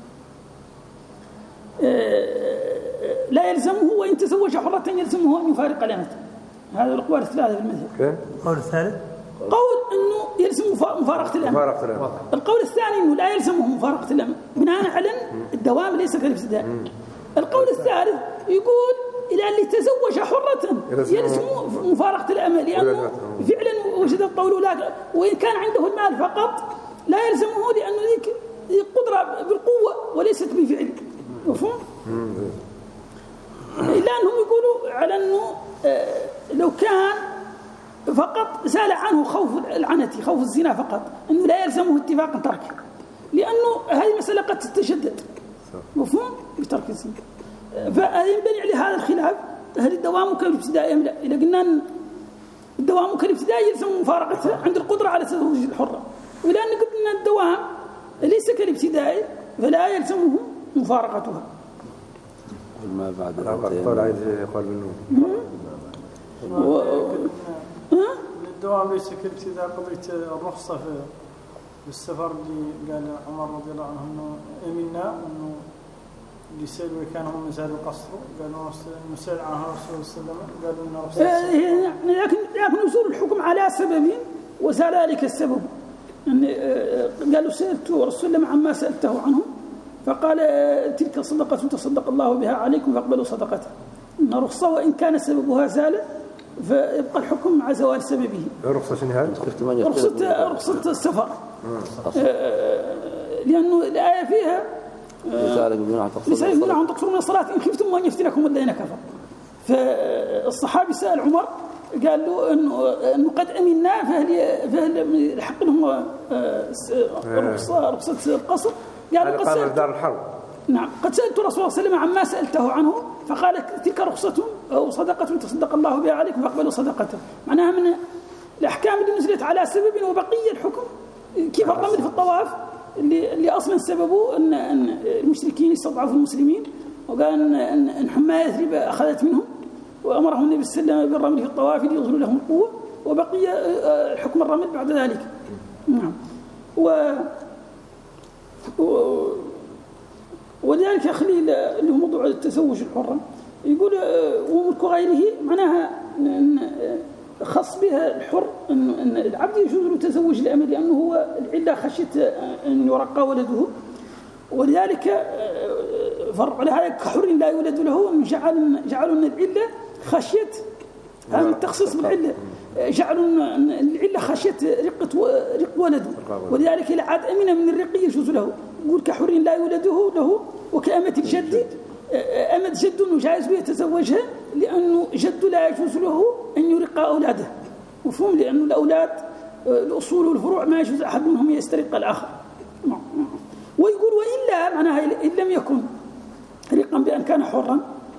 لا يلزمه، وإن تزوج حرة يلزمه أن يفارق الأمة. هذا الأقوال الثلاثة في المذهب. القول الثالث قول أنه يلزم مفارقة الأمل. مفارقة الأمل. القول الثاني أنه لا يلزمه مفارقة الأمل بناء على الدوام ليس كالابتداء. القول الثالث يقول إلى اللي تزوج حرة يلزم مفارقة الأمل لأنه فعلا وجد الطول لا، وإن كان عنده المال فقط لا يلزمه لأنه ذيك قدرة بالقوة وليست بفعل. مفهوم؟ إلا أنهم يقولوا على أنه لو كان فقط زال عنه خوف العنة خوف الزنا فقط أنه لا يلزمه اتفاقا تركه لأنه هذه مسألة قد تتشدد. مفهوم؟ بترك الزنا. فينبني على هذا الخلاف هل الدوام كالابتداء أم لا؟ إذا قلنا الدوام كالابتداء يلزم مفارقته عند القدرة على تزوج الحرة، ولأن قلنا الدوام ليس كالابتداء فلا يلزمه مفارقتها. ما بعد الطول عايز يقال منه الدوام ليس كالابتداء. قضية الرخصة في السفر اللي قال عمر رضي الله عنه انه امنا انه اللي سالوا كانوا من سال القصر قالوا المسال عن الرسول صلى الله عليه وسلم قالوا انه رخصة. لكن لكن نزول الحكم على سبب وزال ذلك السبب. يعني قالوا سألت رسول الله عما سألته عنه فقال تلك صدقة تصدق الله بها عليكم فاقبلوا صدقته. إن رخصة وإن كان سببها زال فيبقى الحكم مع زوال سببه. رخصة شنو هذه؟ رخصة رخصة السفر. لأنه الآية فيها ليس يقول عن تقصروا من الصلاة إن خفتم أن يفتنكم الذين كفروا. فالصحابي سأل عمر قال له إنه إنه قد أمنا فهل فهل حق لهم رخصة رخصة القصر؟ قال قد سألت دار الحرب. نعم قد سألت رسول الله صلى الله عليه وسلم عما سألته عنه فقال تلك رخصة أو صدقة تصدق الله بها عليكم فاقبلوا صدقته. معناها من الأحكام اللي نزلت على سبب وبقية الحكم كيف الرمل في الطواف اللي اللي أصلا سببه أن أن المشركين استضعفوا المسلمين وقال أن أن حماة يثرب أخذت منهم وأمرهم النبي صلى الله عليه وسلم بالرمل في الطواف ليظهروا لهم القوة وبقي حكم الرمل بعد ذلك. نعم. و ولذلك خليل اللي هو موضوع التزوج الحرة يقول وملك غيره معناها خص بها الحر أن العبد يجوز له تزوج الأمل لأنه هو العلة خشية أن يرقى ولده، ولذلك فرع على هذا كحر لا يولد له أن جعل جعلوا أن العلة خشية هذا التخصيص بالعلة جعلوا أن العلة خشية رقة رق ولده، ولذلك إذا عاد أمن من الرق يجوز له. يقول كحر لا يولده له وكأمة الجد أمة جد أنه جائز له يتزوجها لأنه جد لا يجوز له أن يرق أولاده. مفهوم؟ لأنه الأولاد الأصول والفروع ما يجوز أحد منهم يسترق الآخر. ويقول وإلا معناها إن لم يكن رقا بأن كان حرا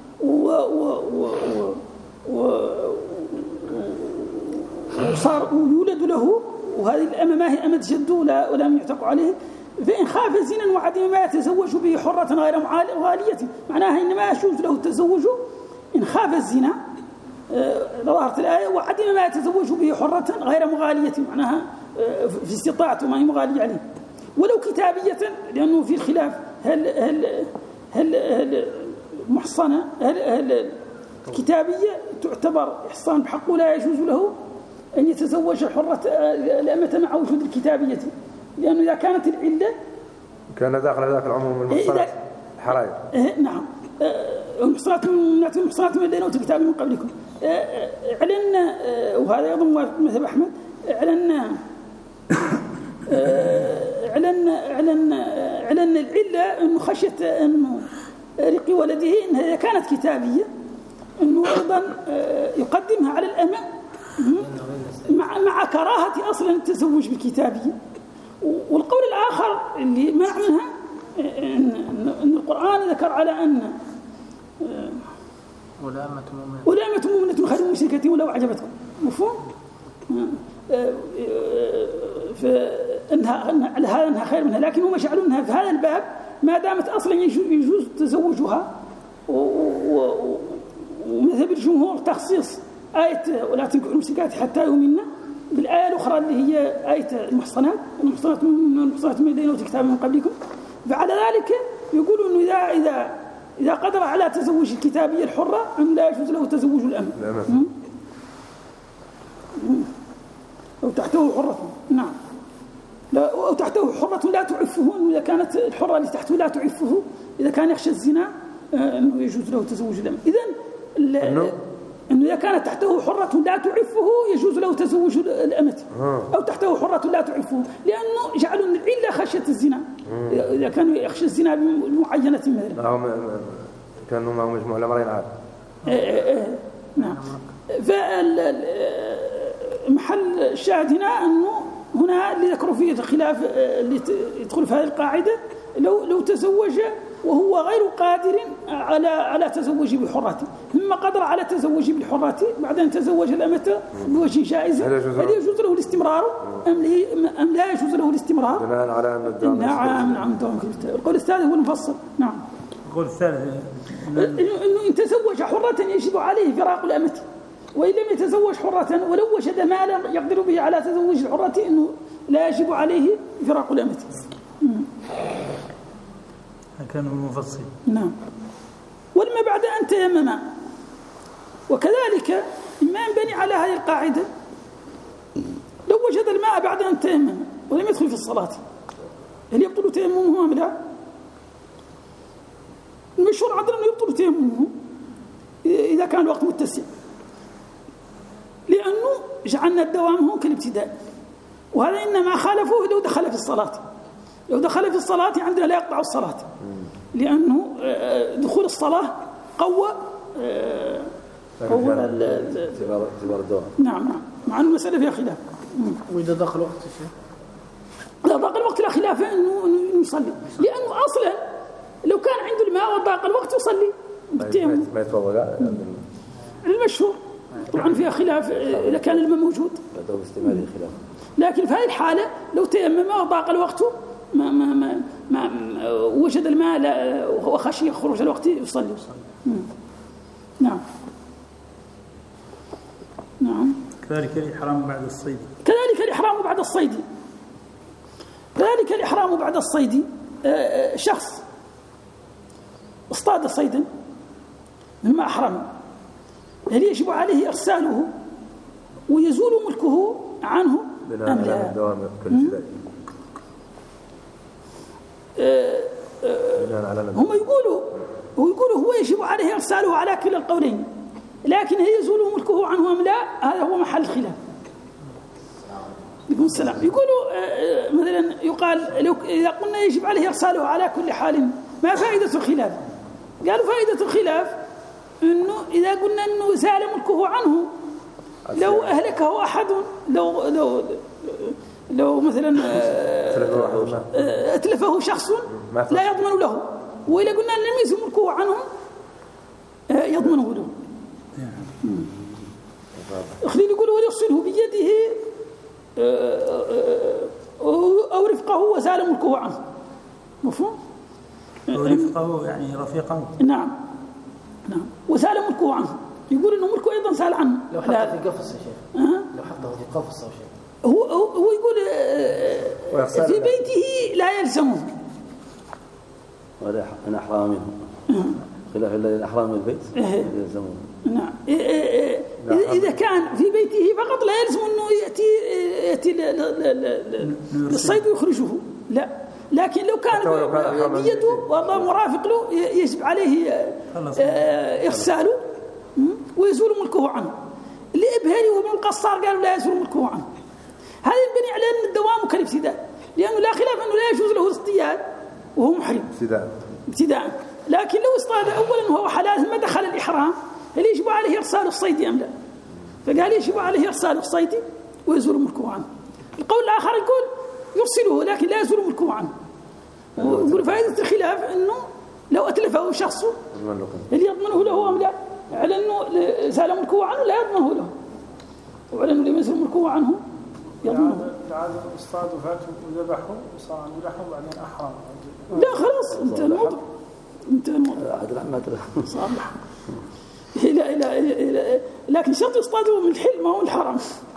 وصار يولد له وهذه الأمة ما هي أمة جد ولا ولم يعتق عليه فإن خاف زنا وعدم ما يتزوج به حرة غير غالية معناها إنما يجوز له التزوج إن خاف الزنا ظاهرة الآية وعدم ما يتزوج به حرة غير مغالية معناها في استطاعته ما هي مغالية عليه ولو كتابية لأنه في الخلاف هل هل هل, هل محصنة هل, هل كتابية تعتبر إحصان بحقه لا يجوز له أن يتزوج الحرة الأمة مع وجود الكتابية لأنه إذا كانت العلة كان داخل ذاك العموم المحصنات الحرائر. نعم المحصنات من المحصنات من الذين أوتوا الكتاب من قبلكم أعلن وهذا أيضا موافق مذهب أحمد أعلن أعلن أعلن أعلن العلة أنه خشية أنه رق ولده إنها كانت كتابية أنه أيضا يقدمها على الأمة مع مع كراهة أصلا التزوج بالكتابية. والقول الآخر اللي منع منها أن القرآن ذكر على أن ولا أمة مؤمنة ولا أمة مؤمنة خير من مشركة ولو أعجبتكم. مفهوم؟ فإنها على هذا أنها خير منها لكن هم جعلوا أنها في هذا الباب ما دامت أصلا يجوز تزوجها ومذهب الجمهور تخصيص آية ولا تنكحوا المشركات حتى يؤمنن بالآية الأخرى اللي هي آية المحصنات المحصنات من المحصنات من الذين أوتوا الكتاب من قبلكم. فعلى ذلك يقولوا إنه إذا إذا إذا قدر على تزوج الكتابية الحرة أن لا يجوز له تزوج الأمة. أو تحته حرة نعم لا أو تحته حرة لا تعفه، إذا كانت الحرة اللي تحته لا تعفه إذا كان يخشى الزنا أنه يجوز له تزوج الأمة. إذن أنه إذا كانت تحته حرة لا تعفه يجوز له تزوج الأمة، أو تحته حرة لا تعفه، لأنه جعلوا العلة خشية الزنا. إذا كان يخشى الزنا بمعينة مثلا كانوا معهم مجموع الأمرين عاد. نعم. فمحل الشاهد هنا أنه هنا اللي ذكروا فيه الخلاف اللي يدخل في هذه القاعدة لو لو تزوج وهو غير قادر على على تزوج بحرته، ثم قدر على تزوج بالحرة بعدين تزوج الأمة بوجه جائز، هل يجوز له الاستمرار أم أم لا يجوز له الاستمرار؟ بناء على أن الدوام نعم نعم الدوام. القول الثالث هو المفصل. نعم القول الثالث إنه إنه إن تزوج حرة يجب عليه فراق الأمة، وإن لم يتزوج حرة ولو وجد مالا يقدر به على تزوج الحرة إنه لا يجب عليه فراق الأمة. كان المفصل. نعم. ولما بعد أن تيمم، وكذلك إما ينبني على هذه القاعدة لو وجد الماء بعد أن تيمم ولم يدخل في الصلاة هل يبطل تيممه أم لا؟ المشهور عندنا أنه يبطل تيممه إذا كان الوقت متسع، لأنه جعلنا الدوام هو كالابتداء، وهذا إنما خالفوه لو دخل في الصلاة. لو دخل في الصلاة عندنا لا يقطع الصلاة، لأنه دخول الصلاة قوى قوى اعتبار الدوام. نعم نعم، مع أن المسألة فيها خلاف. وإذا ضاق الوقت الشيخ؟ لا ضاق الوقت لا خلاف إنه يصلي، لأنه أصلا لو كان عنده الماء وضاق الوقت يصلي بالتيمم. ما يتوضأ المشهور طبعا فيها خلاف إذا كان الماء موجود، لكن في هذه الحالة لو تيمم وضاق الوقت ما ما ما, ما وجد الماء وخشي خروج الوقت يصلي. نعم نعم. كذلك الإحرام بعد الصيد. كذلك الإحرام بعد الصيد. كذلك الإحرام بعد الصيد. شخص اصطاد صيدا ثم أحرم، هل يجب عليه إرساله ويزول ملكه عنه أم لا؟ هم يقولوا ويقولوا هو يجب عليه إرساله على كلا القولين، لكن هل يزول ملكه عنه أم لا؟ هذا هو محل خلاف. يقول السلام يقولوا مثلا يقال لو إذا قلنا يجب عليه إرساله على كل حال ما فائدة الخلاف؟ قالوا فائدة الخلاف إنه إذا قلنا إنه زال ملكه عنه لو أهلكه أحد لو لو لو مثلا أتلفه شخص لا يضمن له، وإذا قلنا لم يزل ملكه عنه يضمنه له. خليل يقول ويرسله بيده أو رفقه وزال ملكه عنه. مفهوم؟ ورفقه يعني رفيقه. نعم نعم. وزال ملكه عنه، يقول إنه ملكه أيضا زال عنه. لو حطه في قفص يا شيخ. أه؟ لو حطه في قفص أو شيء. هو هو يقول في بيته لا يلزمه. ولا أنا أحرام منه. خلاف الأحرام من البيت يلزمه. نعم. إذا كان في بيته فقط لا يلزم إنه يأتي يأتي للصيد ويخرجه، لا. لكن لو كان بيده والله مرافق له يجب عليه إرساله ويزول ملكه عنه. الإبهاري وابن القصار قالوا لا يزول ملكه عنه. هذا ينبني على أن الدوام كالابتداء، لأنه لا خلاف أنه لا يجوز له الاصطياد وهو محرم ابتداء ابتداء، لكن لو اصطاد أولا وهو حلال ثم دخل الإحرام هل يجب عليه إرسال الصيد أم لا؟ فقال يجب عليه إرسال الصيد ويزول ملكه عنه. القول الآخر يقول يرسله لكن لا يزول ملكه عنه. ويقول فائدة الخلاف أنه لو أتلفه شخص هل يضمنه له أم لا؟ على أنه زال ملكه عنه لا يضمنه له، وعلى أنه لم يزل ملكه عنه يضمنه. العادة اصطاد وفاتوا وذبحوا وصار عنده لحم وبعدين أحرم. لا خلاص انتهى الموضوع، انتهى الموضوع. صار لحم. لا لا لا، لكن شرط يصطادوا من الحل ما هو الحرم.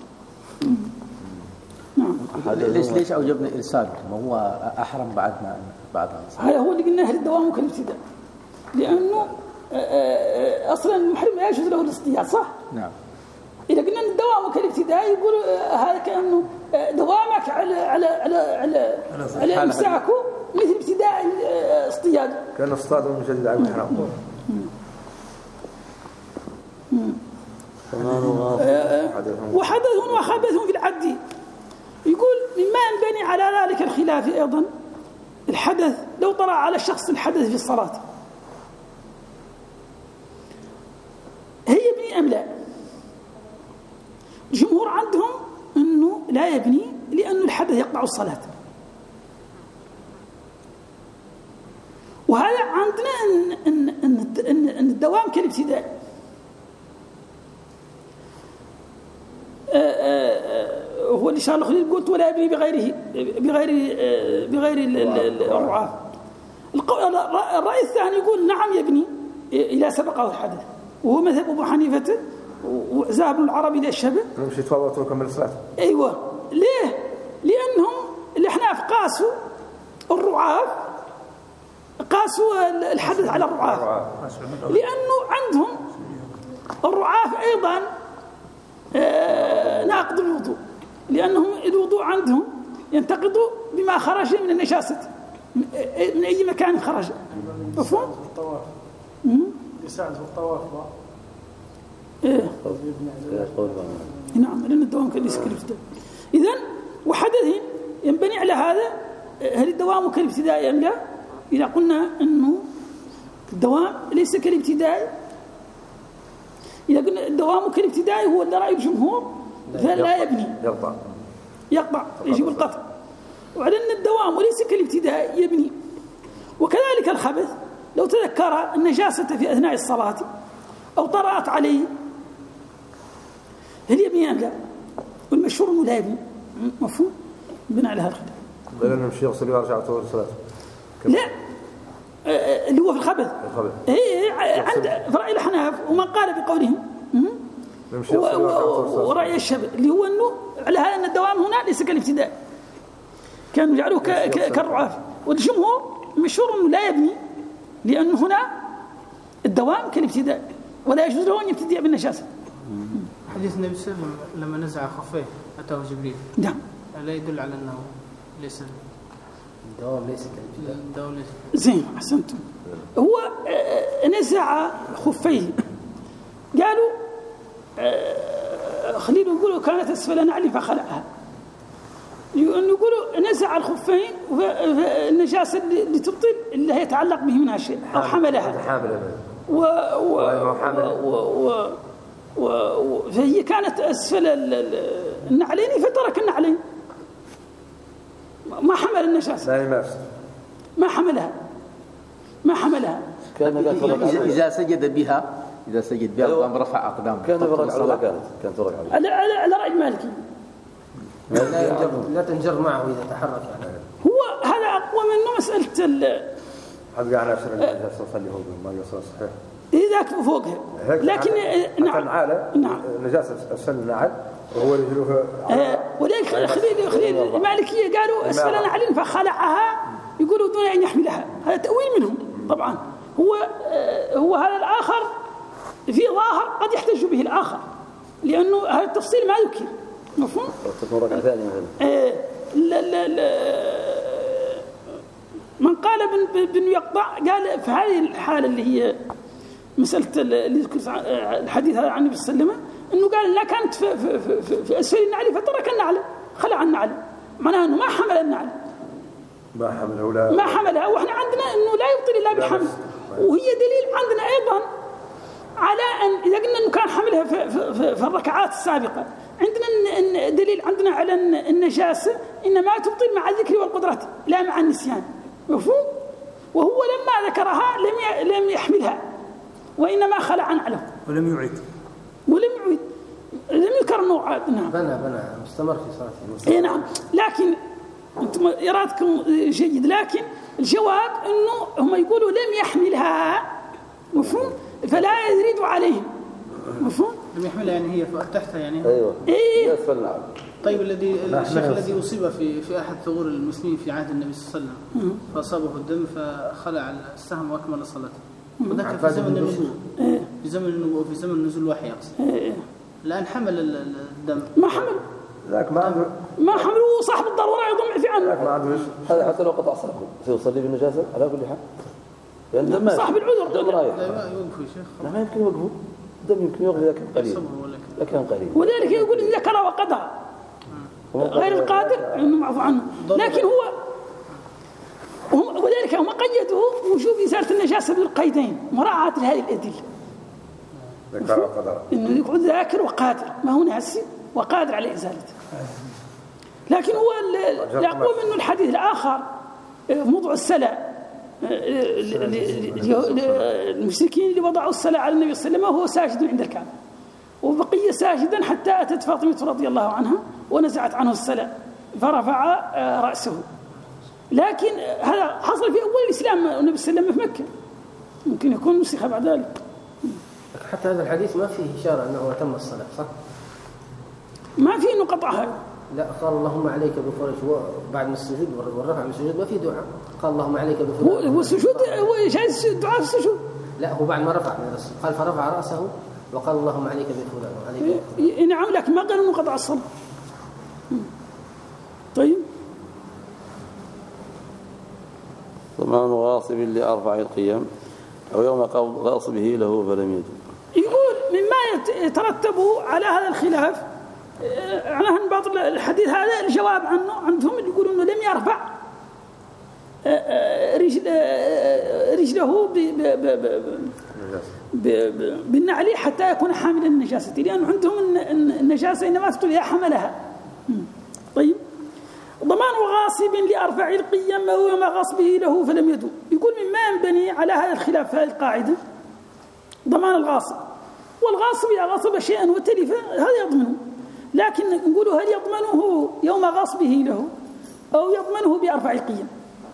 نعم. ليش ليش أوجبنا إرسال؟ ما هو أحرم بعد ما بعدها. هذا هو اللي قلناه للدوام كالابتداء، لأنه أصلا المحرم لا يجوز له الاصطياد، صح؟ نعم. إذا قلنا الدوام كالابتداء يقول هذا كأنه دوامك على على على على, على إمساكه مثل ابتداء اصطياد كان اصطاد من جديد على الحرام. وحدث وخبث في العد. يقول مما ينبني على ذلك الخلاف أيضا الحدث لو طرأ على الشخص الحدث في الصلاة هي يبني أم لا؟ الجمهور عندهم أنه لا يبني لأن الحدث يقطع الصلاة. وهذا عندنا أن, أن, أن, أن, أن الدوام كالابتداء. هو اللي شاء الله قلت ولا يبني بغيره بغير بغير الرعاف. الرأي الثاني يقول نعم يبني إذا سبقه الحدث، وهو مذهب أبو حنيفة وذهب العربي إلى الشبه. نمشي توضأ وكمل الصلاة. أيوة. ليه؟ لأنهم الأحناف قاسوا الرعاف قاسوا الحدث على الرعاف، لأنه عندهم الرعاف أيضا ناقض الوضوء، لأنهم الوضوء عندهم ينتقض بما خرج من النجاسة من أي مكان خرج. مفهوم؟ الطواف يساعد في الطواف. إيه. نعم، لأن الدوام كان ليس كالابتداء. إذن وحدث ينبني على هذا. هل الدوام كالابتداء أم لا؟ إذا قلنا أنه الدوام ليس كالابتداء، إذا قلنا الدوام كالابتداء هو اللي رأي الجمهور فلا يبني، يقطع يقطع يجب القطع. وعلى أن الدوام وليس كالابتداء يبني. وكذلك الخبث لو تذكر النجاسة في أثناء الصلاة أو طرأت عليه هل يبني أم لا؟ والمشهور أنه لا يبني. مفهوم؟ بناء على هذا الخلاف. غير نمشي يغسل ويرجع طول الصلاة. لا اللي هو في الخبث. إيه عند في رأي الأحناف ومن قال بقولهم ورأي الشبه اللي هو أنه على هذا أن الدوام هنا ليس كالابتداء، كانوا يجعلوه كالرعاف. والجمهور مشهور أنه لا يبني لأن هنا الدوام كالابتداء ولا يجوز له أن يبتدئ بالنجاسة. حديث النبي صلى الله عليه وسلم لما نزع خفيه أتاه جبريل، نعم، لا يدل على أنه ليس الدوام ليس كالابتداء. الدوام ليس. زين، أحسنتم. هو نزع خفيه، قالوا خليل يقولوا كانت أسفل نعل فخلعها، يقولوا نزع الخفين والنجاسة اللي تبطل اللي هي يتعلق به منها شيء أو حملها و و و و فهي كانت أسفل النعلين فترك النعلين ما حمل النجاسة، ما حملها ما حملها إذا, إذا سجد بها إذا سجد بها قام رفع أقدامه كان فرق على كانت كان فرق على على على رأي المالكي لا تنجر معه إذا تحرك يعني. هو هذا أقوى منه مسألة ال حد قاعد أشر النجاسة صلي هو ما يوصل صحيح إذا فوقها، لكن نعم نعم النجاسة أسفل النعل وهو رجله آه ولكن خليل خليل المالكية قالوا أسفل نعل فخلعها، يقولوا دون أن يحملها. هذا تأويل منهم طبعا. هو آه هو هذا الآخر في ظاهر قد يحتج به الآخر لأنه هذا التفصيل ما ذكر. مفهوم؟ تكون ركعة ثانية مثلا. آه لا لا لا من قال بأنه يقطع قال في هذه الحالة اللي هي مسألة اللي ذكرت الحديث هذا عن النبي صلى الله عليه وسلم أنه قال لا كانت في, في, في, في أسفل النعل فترك النعل خلع النعل، معناه أنه ما حمل النعل ما حمله ولا ما حملها. وإحنا عندنا أنه لا يبطل إلا بالحمل، وهي دليل عندنا أيضا على أن إذا قلنا أنه كان حملها في, في, في الركعات السابقة عندنا دليل عندنا على أن النجاسة إنما تبطل مع الذكر والقدرة لا مع النسيان. مفهوم؟ وهو لما ذكرها لم لم يحملها وإنما خلع نعله ولم يعيد ولم يعيد لم يذكر النوع. نعم بنى بنى مستمر في صلاته. اي نعم، لكن انتم ارادتكم جيد، لكن الجواب انه هم يقولوا لم يحملها. مفهوم؟ فلا يزيد عليهم. مفهوم؟ لم يحملها يعني هي تحتها يعني. ايوه ايه اسفل نعم. طيب الذي الشيخ الذي اصيب في في احد ثغور المسلمين في عهد النبي صلى الله عليه وسلم فاصابه الدم فخلع السهم واكمل صلاته، وذاك في زمن النبوة، في زمن النبوة في زمن نزول الوحي أقصد. الآن حمل الدم ما حمل ذاك ما عنده ما حملوا صاحب الضرورة يضم في عنه. ذاك ما عنده هذا حتى لو قطع صلاته سيصلي بالنجاسة على كل حال. لأن دم صاحب العذر دم رايح. لا ما يوقفوا يا شيخ. لا ما يمكن يوقفوا. الدم يمكن يوقف إذا كان قليل. لكن قليل. وذلك يقول إن ذكر وقدر غير القادر إنه معفو عنه. لكن هو هم وذلك هم قيدوا وجوب إزالة النجاسة بالقيدين مراعاة لهذه الأدلة. ذكر وقدر. إنه يقعد ذاكر وقادر ما هو ناسي وقادر على إزالته. لكن هو يقوم إنه الحديث الآخر موضوع السلع المشركين اللي وضعوا السلع على النبي صلى الله عليه وسلم وهو ساجد عند الكعبة وبقي ساجدا حتى أتت فاطمة رضي الله عنها ونزعت عنه السلع فرفع رأسه. لكن هذا حصل في أول الإسلام النبي صلى الله عليه وسلم في مكة ممكن يكون نسخ بعد ذلك. حتى هذا الحديث ما فيه إشارة أنه تم الصلاة صح؟ ما فيه إنه قطعها. لا قال اللهم عليك بفرج بعد السجود والرفع من السجود ما في دعاء. قال اللهم عليك بفرج. هو السجود هو جايز الدعاء في السجود. لا هو بعد ما رفع من الرأس قال فرفع رأسه وقال اللهم عليك بفلان وعليك. نعم لكن ما قال إنه قطع الصلاة. طيب. ضمان غاصب لأربع القيم أو يوم غاصبه له فلم يجد. يقول مما يترتب على هذا الخلاف على بعض الحديث هذا الجواب عنه عندهم يقولون انه لم يرفع رجل رجله بالنعل حتى يكون حاملا النجاسة لأن عندهم النجاسة إنما تطلع إذا حملها. طيب ضمان غاصب لأرفع القيم ويوم غصبه له فلم يدو. يقول مما ينبني على هذا الخلاف هذه القاعدة ضمان الغاصب والغاصب إذا غصب شيئا وتلف هذا يضمنه لكن نقول هل يضمنه يوم غصبه له أو يضمنه بأرفع القيم.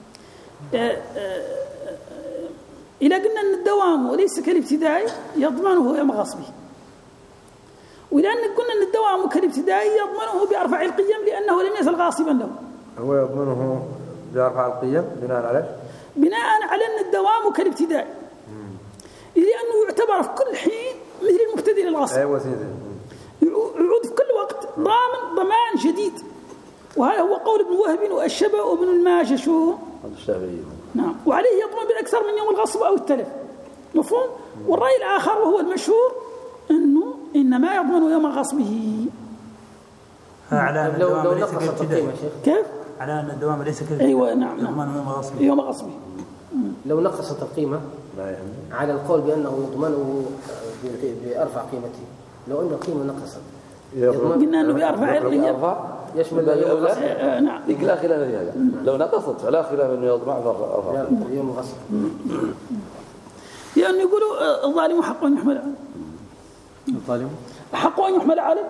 إذا قلنا أن الدوام وليس كالابتدائي يضمنه يوم غصبه ولأن قلنا أن الدوام كالابتدائي يضمنه بأرفع القيم لأنه لم يزل غاصبا له. هو يضمنه بأرفع القيم بناء عليه بناء على أن الدوام كالابتدائي لأنه يعتبر في كل حين مثل المبتدئ للغصب. أيوة سيدي. يعود في كل وقت ضامن ضمان جديد وهذا هو قول ابن وهب والشبه وابن الماجش الشافعي. نعم وعليه يضمن بالأكثر من يوم الغصب أو التلف مفهوم. والرأي الآخر وهو المشهور أنه إنما يضمن يوم غصبه. على أن الدوام ليس كالابتدائي. كيف؟ على أن الدوام ليس كالابتدائي. أيوة نعم يضمن يوم غصبه. يوم غصبه. لو نقصت القيمة على القول بأنه يضمنه بأرفع قيمته لو أن القيمة نقصت قلنا أنه بأرفع القيم يشمل آه نعم لا خلاف في هذا. لو نقصت فلا خلاف أنه يضمع أرفع يوم غصب لأنه يقولوا الظالم حق أن يحمل عليه. الظالم حق أن يحمل عليه.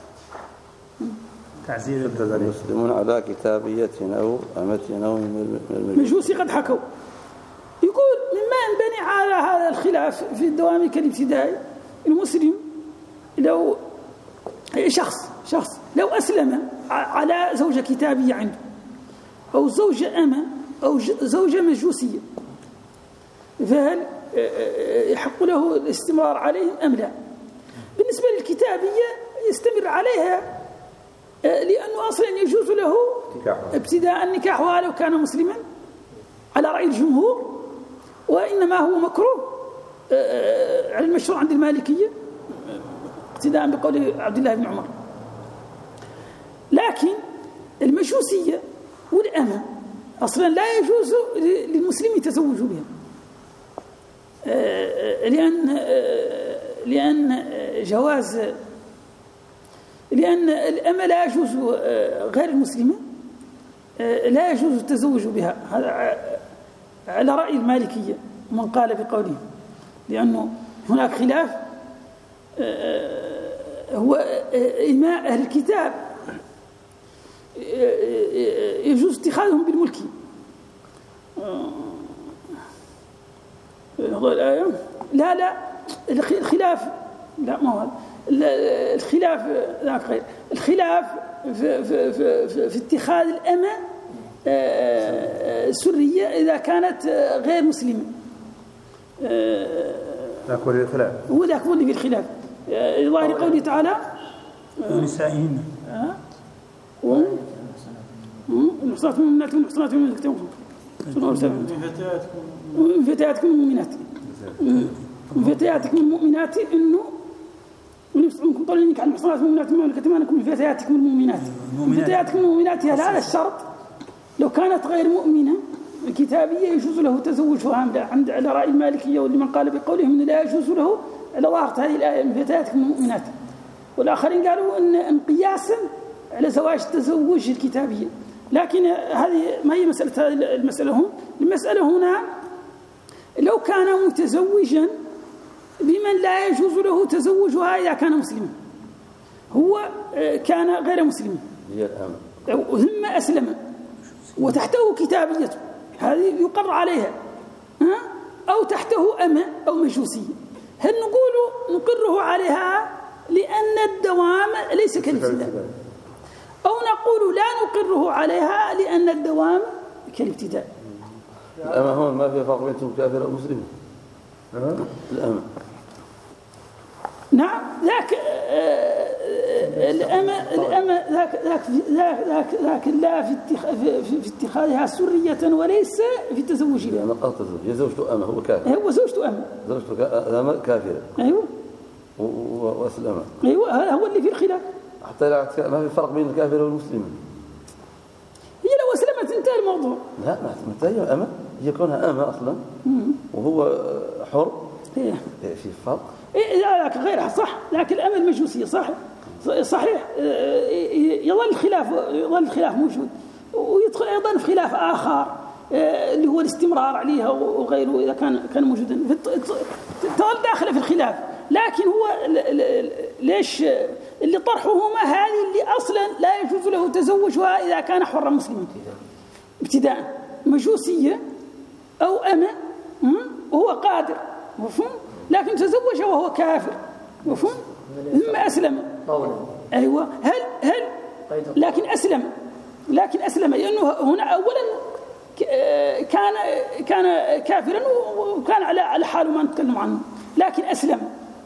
تعزير المسلمون على كتابية أو أمة أو من مجوسي قد حكوا. يقول مما ينبني على هذا الخلاف في الدوام كالابتدائي المسلم لو شخص شخص لو أسلم على زوجة كتابية عنده أو زوجة أمة أو زوجة مجوسية فهل يحق له الاستمرار عليهم أم لا؟ بالنسبة للكتابية يستمر عليها لأنه أصلا يجوز له ابتداء النكاح ولو كان مسلما على رأي الجمهور وإنما هو مكروه على المشهور عند المالكية اقتداء بقول عبد الله بن عمر. لكن المجوسية والأمة أصلا لا يجوز للمسلم يتزوج بها لأن لأن جواز لأن الأمة لا يجوز غير المسلمة لا يجوز التزوج بها هذا على رأي المالكية من قال بقوله لأنه هناك خلاف هو إماء أهل الكتاب يجوز اتخاذهم بالملك الآية لا لا الخلاف لا ما هو الخلاف ذاك غير الخلاف في, في, في, في, في اتخاذ الأمة السرية إذا كانت غير مسلمة ذاك هو الخلاف هو ذاك هو اللي في الخلاف ظاهر قوله تعالى ونسائهن المحصنات من المؤمنات والمحصنات من الكتاب من فتياتكم المؤمنات من فتياتكم المؤمنات إنه ونفسكم طول النكاح المحصنات من المؤمنات من الكتاب من فتياتكم المؤمنات من فتياتكم المؤمنات هذا الشرط لو كانت غير مؤمنة الكتابية يجوز له تزوجها عند على رأي المالكية ولمن قال بقولهم إن لا يجوز له على ظاهرة هذه الآية من فتياتكم المؤمنات. والآخرين قالوا إن قياسا على زواج التزوج الكتابية. لكن هذه ما هي مسألة هذه المسألة هنا. المسألة هنا لو كان متزوجا بمن لا يجوز له تزوجها إذا كان مسلما هو كان غير مسلم ثم أسلم وتحته كتابيته هذه يقر عليها أو تحته أمة أو مجوسية هل نقول نقره عليها لأن الدوام ليس كالابتداء أو نقول لا نقره عليها لأن الدوام كالابتداء؟ الأمة هون ما في فرق بين كافر أو مسلم. الأمة نعم ذاك الأمة الأمة ذاك ذاك ذاك ذاك ذاك لا في في اتخاذها سرية وليس في تزوجها. أنا قصدت هي زوجته أمة هو كافر. هو زوجته أمة. زوجته أمة كافرة. أيوه. وأسلم. أيوه هذا هو اللي في الخلاف. حتى لا ما في فرق بين الكافر والمسلم. هي لو أسلمت انتهى الموضوع. لا ما انتهى أمة هي كونها أمة أصلا وهو حر. إيه. في فرق. إيه لكن غيرها صح لكن الأمة المجوسية صح صحيح يظل الخلاف يظل الخلاف موجود ويدخل أيضا في خلاف آخر اللي هو الاستمرار عليها وغيره إذا كان كان موجودا تظل داخله في الخلاف. لكن هو ليش اللي طرحهما هذه اللي أصلا لا يجوز له تزوجها إذا كان حرا مسلما ابتداء مجوسية أو أمة وهو قادر مفهوم لكن تزوج وهو كافر مفهوم ثم أسلم أيوة هل هل لكن أسلم لكن أسلم لأنه هنا أولا كان كان كافرا وكان على على حاله ما نتكلم عنه لكن أسلم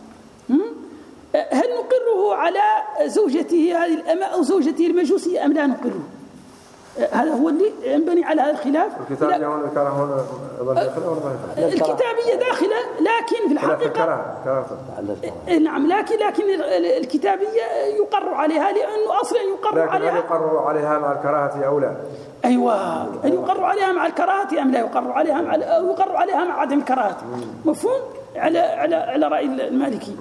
هل نقره على زوجته هذه الأمة أو زوجته المجوسية أم لا نقره؟ هذا هو اللي ينبني على هذا الخلاف. الكتابية هون كان هون داخلة ولا داخلة؟ الكتابية داخلة لكن في الحقيقة نعم لكن لكن الكتابية يقر عليها لأنه أصلا يقر عليها. لكن هل يقر عليها مع الكراهة أو لا؟ أيوة هل يقر عليها مع الكراهة أم لا يقر عليها مع أو يقر عليها مع عدم الكراهة مفهوم على على على رأي المالكي.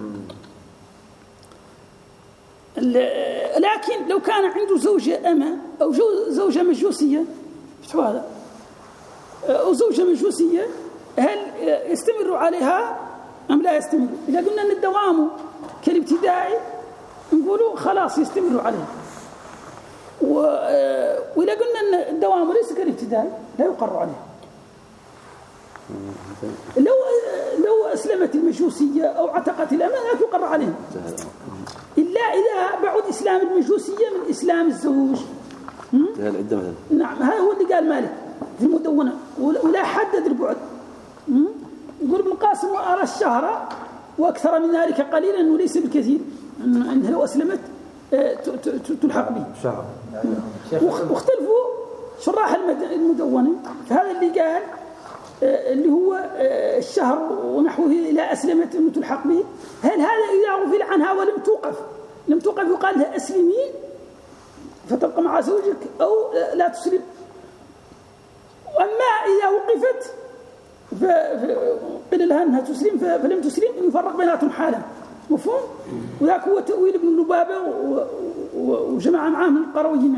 لكن لو كان عنده زوجة أمة أو زوجة مجوسية شو هذا أو زوجة مجوسية هل يستمر عليها أم لا يستمر؟ إذا قلنا أن الدوام كالابتدائي نقولوا خلاص يستمر عليها وإذا قلنا أن الدوام ليس كالابتدائي لا يقر عليها. لو لو أسلمت المجوسية أو عتقت الأمة لا يقر عليها إلا إذا بعد إسلام المجوسية من إسلام الزوج. نعم هذا هو اللي قال مالك في المدونة ولا حدد البعد. يقول ابن القاسم وأرى الشهر وأكثر من ذلك قليلا أنه ليس بالكثير أنها لو أسلمت تلحق به. واختلفوا شراح المدونة فهذا اللي قال اللي هو الشهر ونحوه إلى أسلمت أنه تلحق به هل هذا إذا غفل عنها ولم توقف لم توقف يقال لها أسلمين فتبقى مع زوجك أو لا تسلم. وأما إذا وقفت فقيل لها أنها تسلم فلم تسلم يفرق بيناتهم حالا مفهوم. وذاك هو تأويل ابن اللبابة وجماعة معاه من القرويين.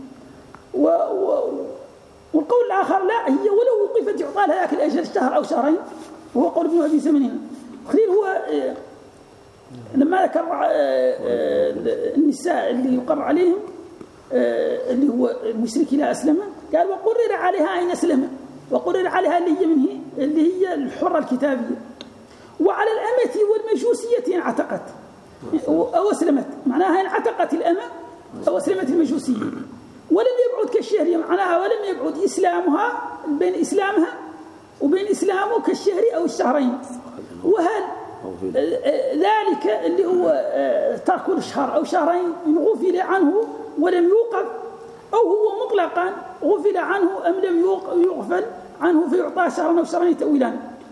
والقول الآخر لا هي ولو وقفت يعطى لها ذاك الأجل شهر أو شهرين وهو قول ابن أبي سمنين. خليل هو لما ذكر النساء اللي يقر عليهم اللي هو المشرك لا أسلم قال وقرر عليها أين أسلم وقرر عليها اللي هي من هي اللي هي الحرة الكتابية وعلى الأمة والمجوسية إن عتقت أو أسلمت معناها إن عتقت الأمة أو أسلمت المجوسية ولم يبعد كالشهرية معناها ولم يبعد إسلامها بين إسلامها وبين إسلامه كالشهر أو الشهرين. وهل ذلك اللي هو ترك الشهر أو شهرين إن غفل عنه ولم يوقف، أو هو مطلقا غفل عنه أم لم يغفل عنه فيعطى شهرا أو شهرين تأويلان.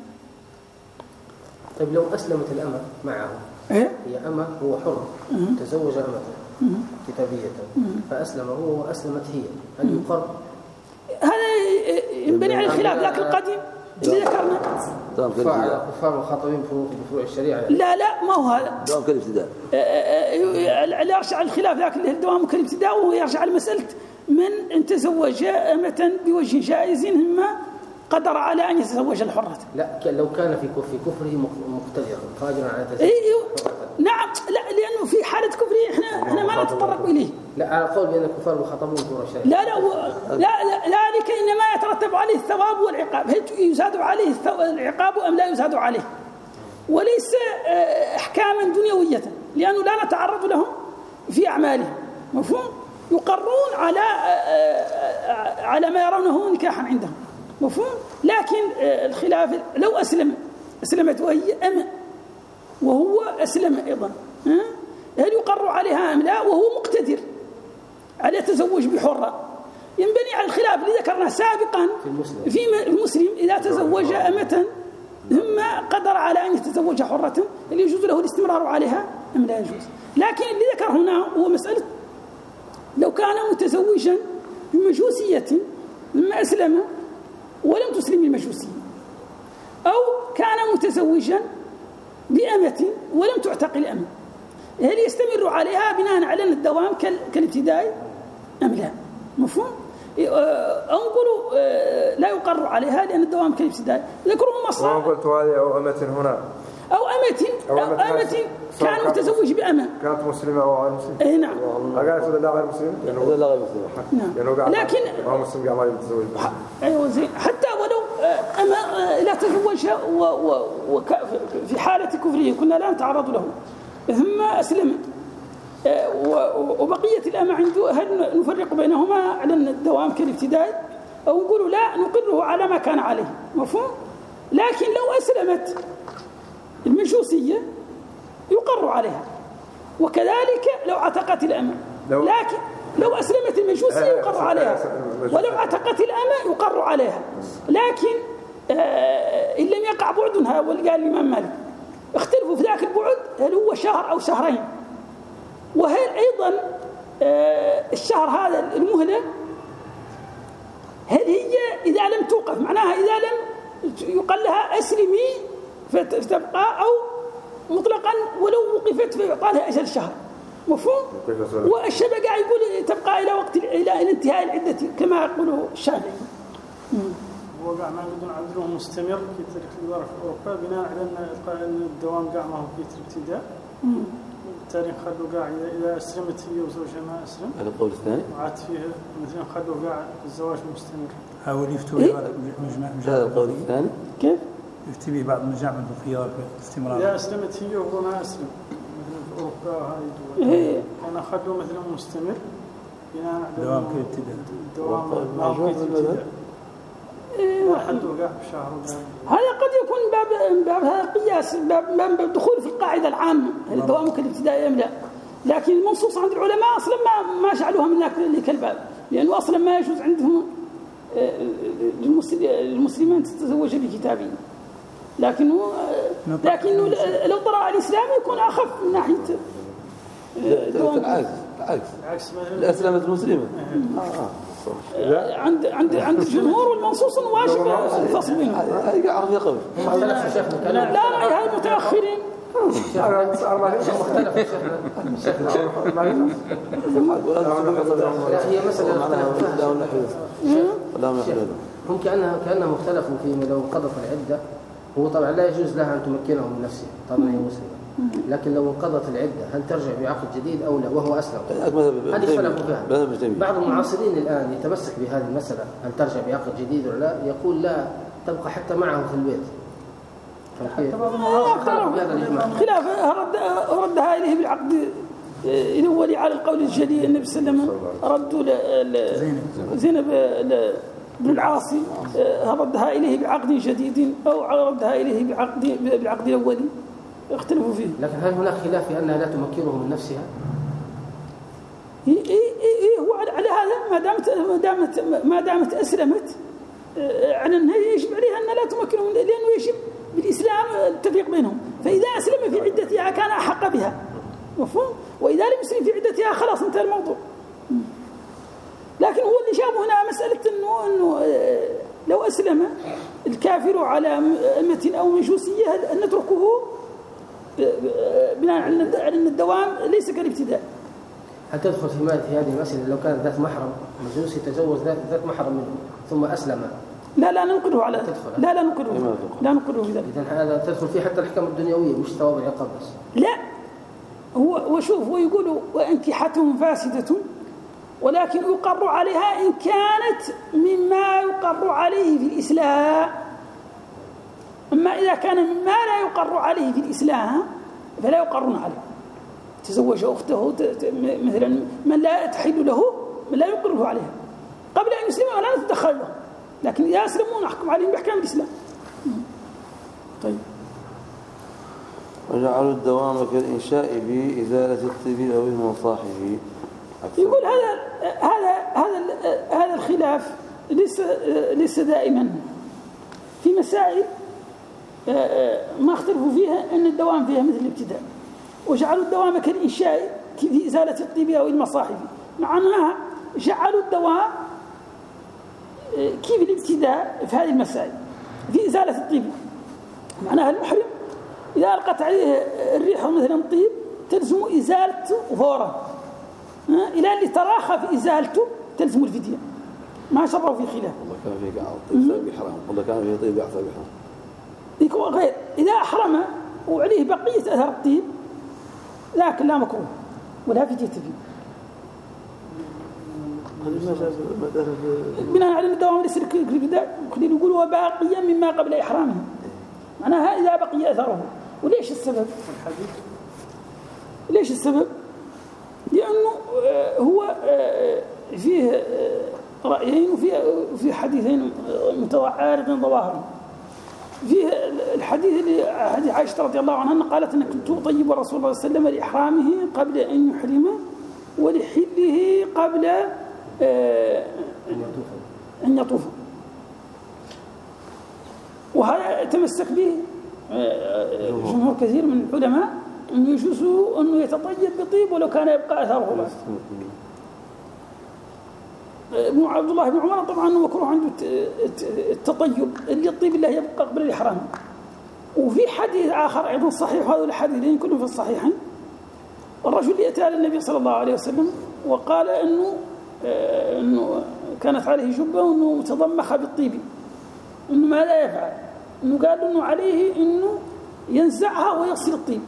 طيب لو أسلمت الأمة معه، إيه؟ هي أمة هو حر تزوج أمة كتابية فأسلم هو وأسلمت هي، هل يقر؟ هذا ينبني على الخلاف ذاك القديم اللي ذكرنا. كفار مخاطبين بفروع الشريعة يعني. لا لا ما هو هذا دوام كالابتداء، يرجع الخلاف ذاك اللي دوام كالابتداء، وهو يرجع لمسألة من ان تزوج أمة بوجه جائز مما قدر على أن يتزوج الحرة. لا لو كان في كفر كفره مقتدرا قادرا على تزوج. أيوه نعم، لا لأنه في حالة كفره احنا احنا ما نتطرق إليه. لا على قول بأن الكفار مخاطبون بفروع الشريعة. لا لا لا لا ذلك إنما يترتب عليه الثواب والعقاب، هل يزاد عليه العقاب أم لا يزاد عليه، وليس أحكاما دنيوية، لأنه لا نتعرض لهم في أعمالهم، مفهوم؟ يقرون على على ما يرونه نكاحا عندهم، مفهوم؟ لكن الخلاف لو أسلم أسلمت وهي أم وهو أسلم أيضا، هل يقر عليها أم لا وهو مقتدر على التزوج بحرة؟ ينبني على الخلاف اللي ذكرناه سابقا في المسلم إذا تزوج أمة ثم قدر على أن يتزوج حرة هل يجوز له الاستمرار عليها أم لا يجوز؟ لكن اللي ذكر هنا هو مسألة لو كان متزوجا بمجوسية ثم أسلم ولم تسلم المجوسية، أو كان متزوجا بأمة ولم تعتق الأمة، هل يستمر عليها بناء على أن الدوام كالابتداء أم لا؟ مفهوم؟ أو نقولوا لا يقر عليها لأن الدوام كالابتداء. ذكروا مصر أو قلت هذه أو أمة هنا أو أمة أو أمة كان متزوج بأمة كانت مسلمة أو غير مسلمة. إيه نعم. قالت لا غير مسلمة. هذا لا غير مسلم. نعم. لكن ما مسلم قام يتزوج. أيوة زين، حتى ولو أما لا تزوجها وفي حالة كفره كنا لا نتعرض له ثم أسلمت وبقية الأمة عنده، هل نفرق بينهما على الدوام كالابتداء أو نقول لا نقره على ما كان عليه؟ مفهوم؟ لكن لو أسلمت المجوسية يقر عليها، وكذلك لو عتقت الأمة، لكن لو أسلمت المجوسية يقر عليها، ولو عتقت الأمة يقر عليها، لكن آه إن لم يقع بعدها، واللي قال الإمام مالك اختلفوا في ذاك البعد هل هو شهر أو شهرين، وهل أيضا آه الشهر هذا المهلة هل هي إذا لم توقف معناها إذا لم يقال لها أسلمي فتبقى، أو مطلقا ولو وقفت فيعطى لها أجل شهر، مفهوم؟ والشبكة يقول تبقى إلى وقت إلى انتهاء العدة كما يقول الشافعي. وقع ما يقولون عذره مستمر في ترك الوضع في أوروبا بناء على أن الدوام قاع ما هو في ابتداء. بالتالي خلوا قاع إذا أسلمت هي وزوجها ما أسلم. هذا القول الثاني. وعاد فيه مثلا خلوا قاع الزواج مستمر. حاول يفتوا إيه؟ هذا القول الثاني. كيف؟ يفتي به بعض المجامع بالخيار في الاستمرار. إذا أسلمت هي وهو ما أسلم مثلا في أوروبا وهذه الدول. إيه؟ أنا خلوا مثلا مستمر بناء على دوام كالابتداء. دوام ما هو في ابتداء. ما حدوا قاع بشهر. هذا قد يكون باب باب هذا قياس باب باب الدخول في القاعدة العامة هل الدوام كالابتداء أم لا، لكن المنصوص عند العلماء أصلا ما ما جعلوها من ذاك الباب، لأنه أصلا ما يجوز عندهم للمسلمين تتزوج بكتابين، لكنه لكنه لو طرأ الإسلام يكون أخف من ناحية العكس العكس العكس الأسلمة المسلمة. عند عند عند الجمهور والمنصوص واجب الفصل بينهم. هذه عرفية قوي. لا لا هاي متأخرين. هي مسألة هم كأنها كأنهم اختلفوا في لو انقضت العدة، هو طبعا لا يجوز لها أن تمكنه من نفسه طبعا هي مسلمة، لكن لو انقضت العدة هل ترجع بعقد جديد أو لا وهو أسلم؟ هذه اختلفوا فيها. بعض المعاصرين الآن يتمسك بهذه المسألة هل ترجع بعقد جديد ولا لا، يقول لا تبقى حتى معه في البيت. خلاف رد ردها إليه بالعقد الأولي على القول الجلي. النبي صلى الله عليه وسلم ردوا زينب بن العاصي ردها إليه بعقد جديد أو ردها إليه بعقد بالعقد الأولي، اختلفوا فيه. لكن هل هناك خلاف في أنها لا تمكنه من نفسها؟ إيه إيه إيه هو على هذا ما دامت ما دامت ما دامت أسلمت على أنها يجب عليها أن لا تمكنه، لأنه يجب بالإسلام التفريق بينهم. فإذا أسلم في عدتها كان أحق بها، مفهوم؟ وإذا لم يسلم في عدتها خلاص انتهى الموضوع. لكن هو اللي شابه هنا مسألة أنه أنه لو أسلم الكافر على أمة أو مجوسية أن نتركه بناء على أن الدوام ليس كالابتداء. هل تدخل في هذه المسألة لو كانت ذات محرم مجوسي تزوج ذات ذات محرم منه ثم أسلم؟ لا لا ننقله على تدخل. لا لا ننقله لا ننقله في ذلك. إذن هذا تدخل فيه حتى الأحكام الدنيوية مش ثواب العقاب بس. لا هو وشوف ويقولوا وأنكحتهم فاسدة ولكن يقر عليها إن كانت مما يقر عليه في الإسلام. أما إذا كان مما لا يقر عليه في الإسلام فلا يقرون عليه. تزوج أخته مثلا من لا تحل له من لا يقره عليها قبل أن يسلم ولا نتدخل له، لكن إذا أسلموا نحكم عليهم بأحكام الإسلام. طيب. وجعلوا الدوام كالإنشاء في إزالة الطيب أو المصاحف. يقول هذا هذا هذا هذا الخلاف ليس ليس دائما في مسائل ما اختلفوا فيها أن الدوام فيها مثل الابتداء. وجعلوا الدوام كالإنشاء في إزالة الطيب أو المصاحف، معناها جعلوا الدوام كيف الابتداء في هذه المسائل في إزالة الطيب. معناها المحرم إذا ألقت عليه الريح مثلا طيب تلزم إزالته فورا، إلى اللي تراخى في إزالته تلزم الفدية. ما شروا في خلاف. والله كان فيه طيب بحرام، والله كان فيه طيب يحصل بحرام. يكون غير إذا أحرم وعليه بقية أثر الطيب لكن لا مكروه ولا فدية فيه. بناء على الدوام ليس الابتداء يقولوا وباقيا مما قبل إحرامه، معناها إذا بقي أثره. وليش السبب؟ ليش السبب؟ لأنه هو فيه رأيين وفيه في حديثين متعارضين ظواهرهم. فيه الحديث اللي حديث عائشة رضي الله عنها قالت أن كنت أطيب رسول الله صلى الله عليه وسلم لإحرامه قبل أن يحرم ولحله قبل أن يطوف. وهذا تمسك به جمهور كثير من العلماء أن يجوز أنه يتطيب بطيب ولو كان يبقى أثره بس. ابن عبد الله بن عمر طبعا مكروه عنده التطيب اللي الطيب اللي يبقى قبل الإحرام. وفي حديث آخر أيضا صحيح، هذول الحديثين كلهم في الصحيحين. الرجل يأتي على النبي صلى الله عليه وسلم وقال إنه إنه كانت عليه جبة وإنه متضمخ بالطيب، إنه ما لا يفعل، إنه قال إنه عليه إنه ينزعها ويغسل الطيب.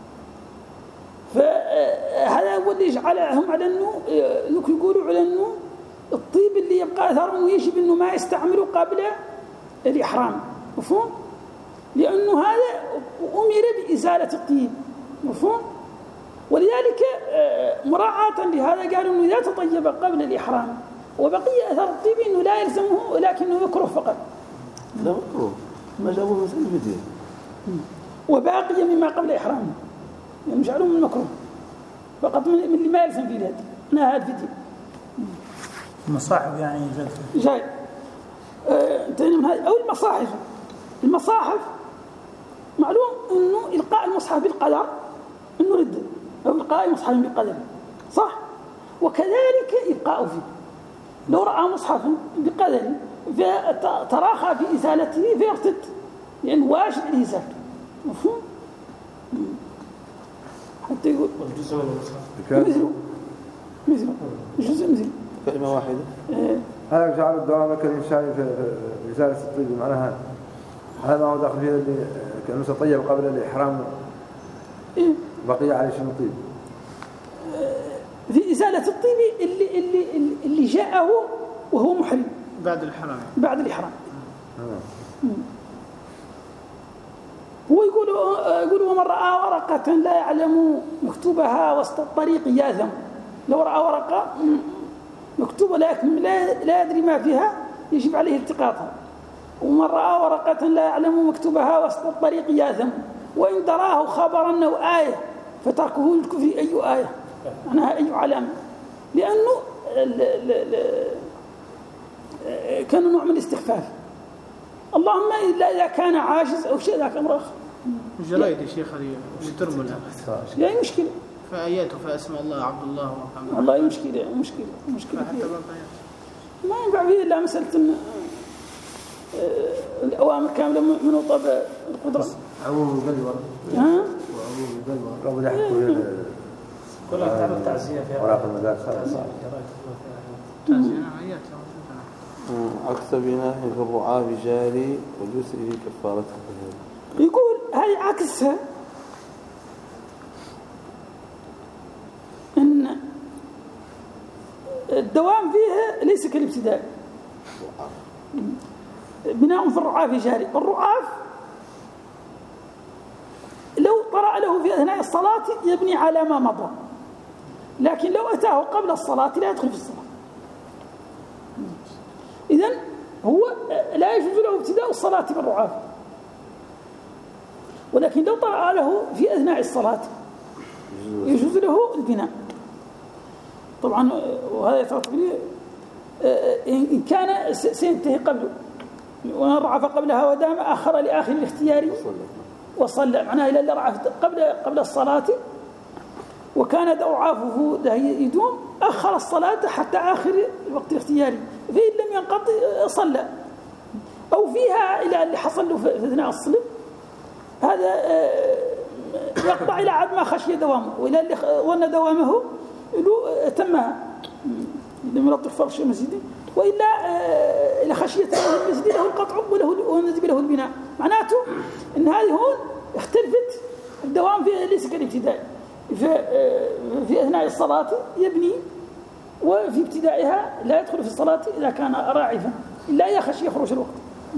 فهذا هو اللي يجعلهم على إنه يقولوا على إنه الطيب اللي يبقى أثره يجب إنه ما يستعمله قبل الإحرام، مفهوم؟ لأنه هذا أمر بإزالة الطيب، مفهوم؟ ولذلك مراعاة لهذا قالوا إنه إذا تطيب قبل الإحرام وبقي أثر الطيب إنه لا يلزمه ولكنه مكروه فقط. لا مكروه، ما جابوه مثل الفدية. وباقي مما قبل إحرامه، يعني جعلوه من المكروه فقط من اللي ما يلزم فيه الهدي، أنا هذا الفدية. المصاحف يعني جاي جاي انتهينا من هذه. أو المصاحف. المصاحف معلوم إنه إلقاء المصحف بالقدر إنه رد، أو إلقاء المصحف بالقدر صح، وكذلك إبقاء فيه. لو رأى مصحفا بقدر فتراخى في إزالته فيرتد لأنه يعني واجب الإزالة، مفهوم؟ حتى يقول جزء من المصحف مثله مثله جزء مثله كلمة واحدة. هذا جعل الدوام كالإنشاء في إزالة الطيب، معناها هذا ما هو داخل فيه اللي كأنه تطيب قبل الإحرام بقي عليه شنو طيب في إزالة الطيب اللي اللي اللي جاءه وهو محرم بعد الإحرام بعد الإحرام. هو يقول يقول ومن رأى ورقة لا يعلم مكتوبها وسط الطريق ياثم. لو رأى ورقة مكتوبة لكن لا لا يدري ما فيها يجب عليه التقاطها. ومن رأى ورقة لا يعلم مكتوبها وسط الطريق ياثم. وإن دراه خبر أنه آية فتركه للكفر أي آية معناها أي علامة، لأنه ال ال ال كان نوع من الاستخفاف. اللهم إلا إذا كان عاجز أو شيء ذاك أمر آخر. جرايد يا شيخ اللي ترملها يعني مشكلة فآياته فأسماء الله عبد الله ومحمد والله مشكلة مشكلة مشكلة حتى ما ينفع فيه إلا مسألة الأوامر كاملة من طب القدرة عموم البلوى ها وعموم البلوى رب يحكوا كلها تعمل تعزية فيها وراق المدارس عكس بناء في الرعاة جاري واليسر في كفارته. يقول هذه عكسها إن الدوام فيها ليس كالابتداء. بناء في الرعاف جاري، الرعاف لو طرأ له في أثناء الصلاة يبني على ما مضى، لكن لو أتاه قبل الصلاة لا يدخل في الصلاة. إذن هو لا يجوز له ابتداء الصلاة بالرعاف، ولكن لو طرأ له في أثناء الصلاة يجوز له البناء. طبعا وهذا يترتب لي إن كان سينتهي قبله، وإن رعف قبلها ودام آخر لآخر الاختياري وصلى، معناه إلى اللي رعف قبل قبل الصلاة وكان ضعافه ده يدوم أخر الصلاة حتى آخر الوقت الاختياري، فإن لم ينقضي صلى. أو فيها إلى اللي حصل له في أثناء الصلاة هذا يقطع إلى عد ما خشي دوامه، وإلى اللي ظن دوامه له تمها لم يلطف فرش المسجد، وإلا إلى خشية المسجد له القطع وله ونجب له البناء. معناته إن هذه هون اختلفت الدوام في ليس كالابتداء، في أثناء الصلاة يبني، وفي ابتدائها لا يدخل في الصلاة إذا كان راعفا إلا يخشى يخرج الوقت.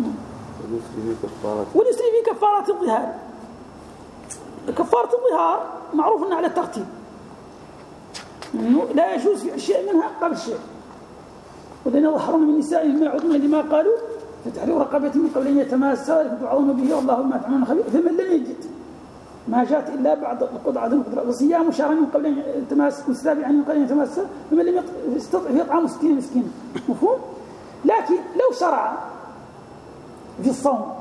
واليسري في كفارة الظهار. كفارة الظهار معروف أنها على الترتيب، إنه لا يجوز في شيء منها قبل شيء. والذين يظهرون من نسائهم ما يعودون لما قالوا فتحرير رقبة من قبل أن يتماسا تدعون به والله ما تعملون خبير. فمن لم يجد ما جاءت إلا بعد القدرة القدرة وصيام شهر من قبل أن يتماس والسابع من قبل أن يتماسا فمن لم يستطع يطعم ستين مسكينا. مفهوم؟ لكن لو شرع في الصوم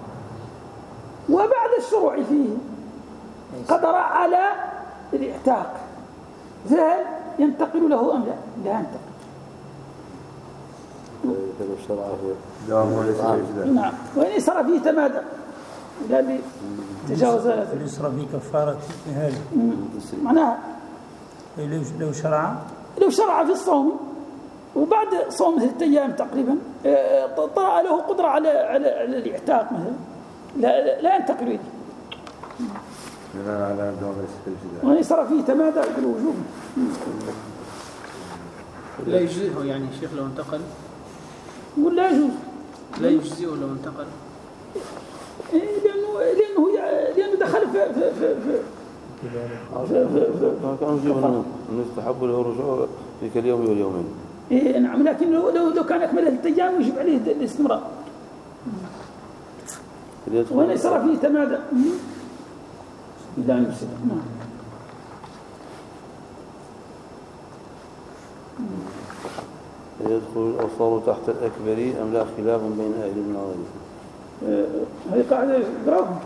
وبعد الشروع فيه قدر على الاعتاق فهل ينتقل له أم لا؟ لا ينتقل. نعم. وإن يسرى فيه تمادى لا لي تجاوز هذا. يسرى فيه كفارة هذه معناها لو شرع لو شرع في الصوم وبعد صوم ثلاثة أيام تقريبا طرأ له قدرة على على, على الاعتاق مثلا لا لا ينتقل إليه. وإن يسرى فيه تمادى بالوجوب. لا يجزئه يعني الشيخ لو انتقل ولا يجوز لا يجزئه لو انتقل لأنه لأنه لأنه دخل في في في في كان يجب أن يستحب له الرجوع في كاليوم واليومين. إيه نعم، لكن لو لو كان أكمل ثلاثة أيام يجب عليه الاستمرار. وإن يسرى فيه تمادى لا يفسد. نعم. يدخل الأصغر تحت الأكبر أم لا خلاف بين أهل النظر؟ هذه قاعدة قراءة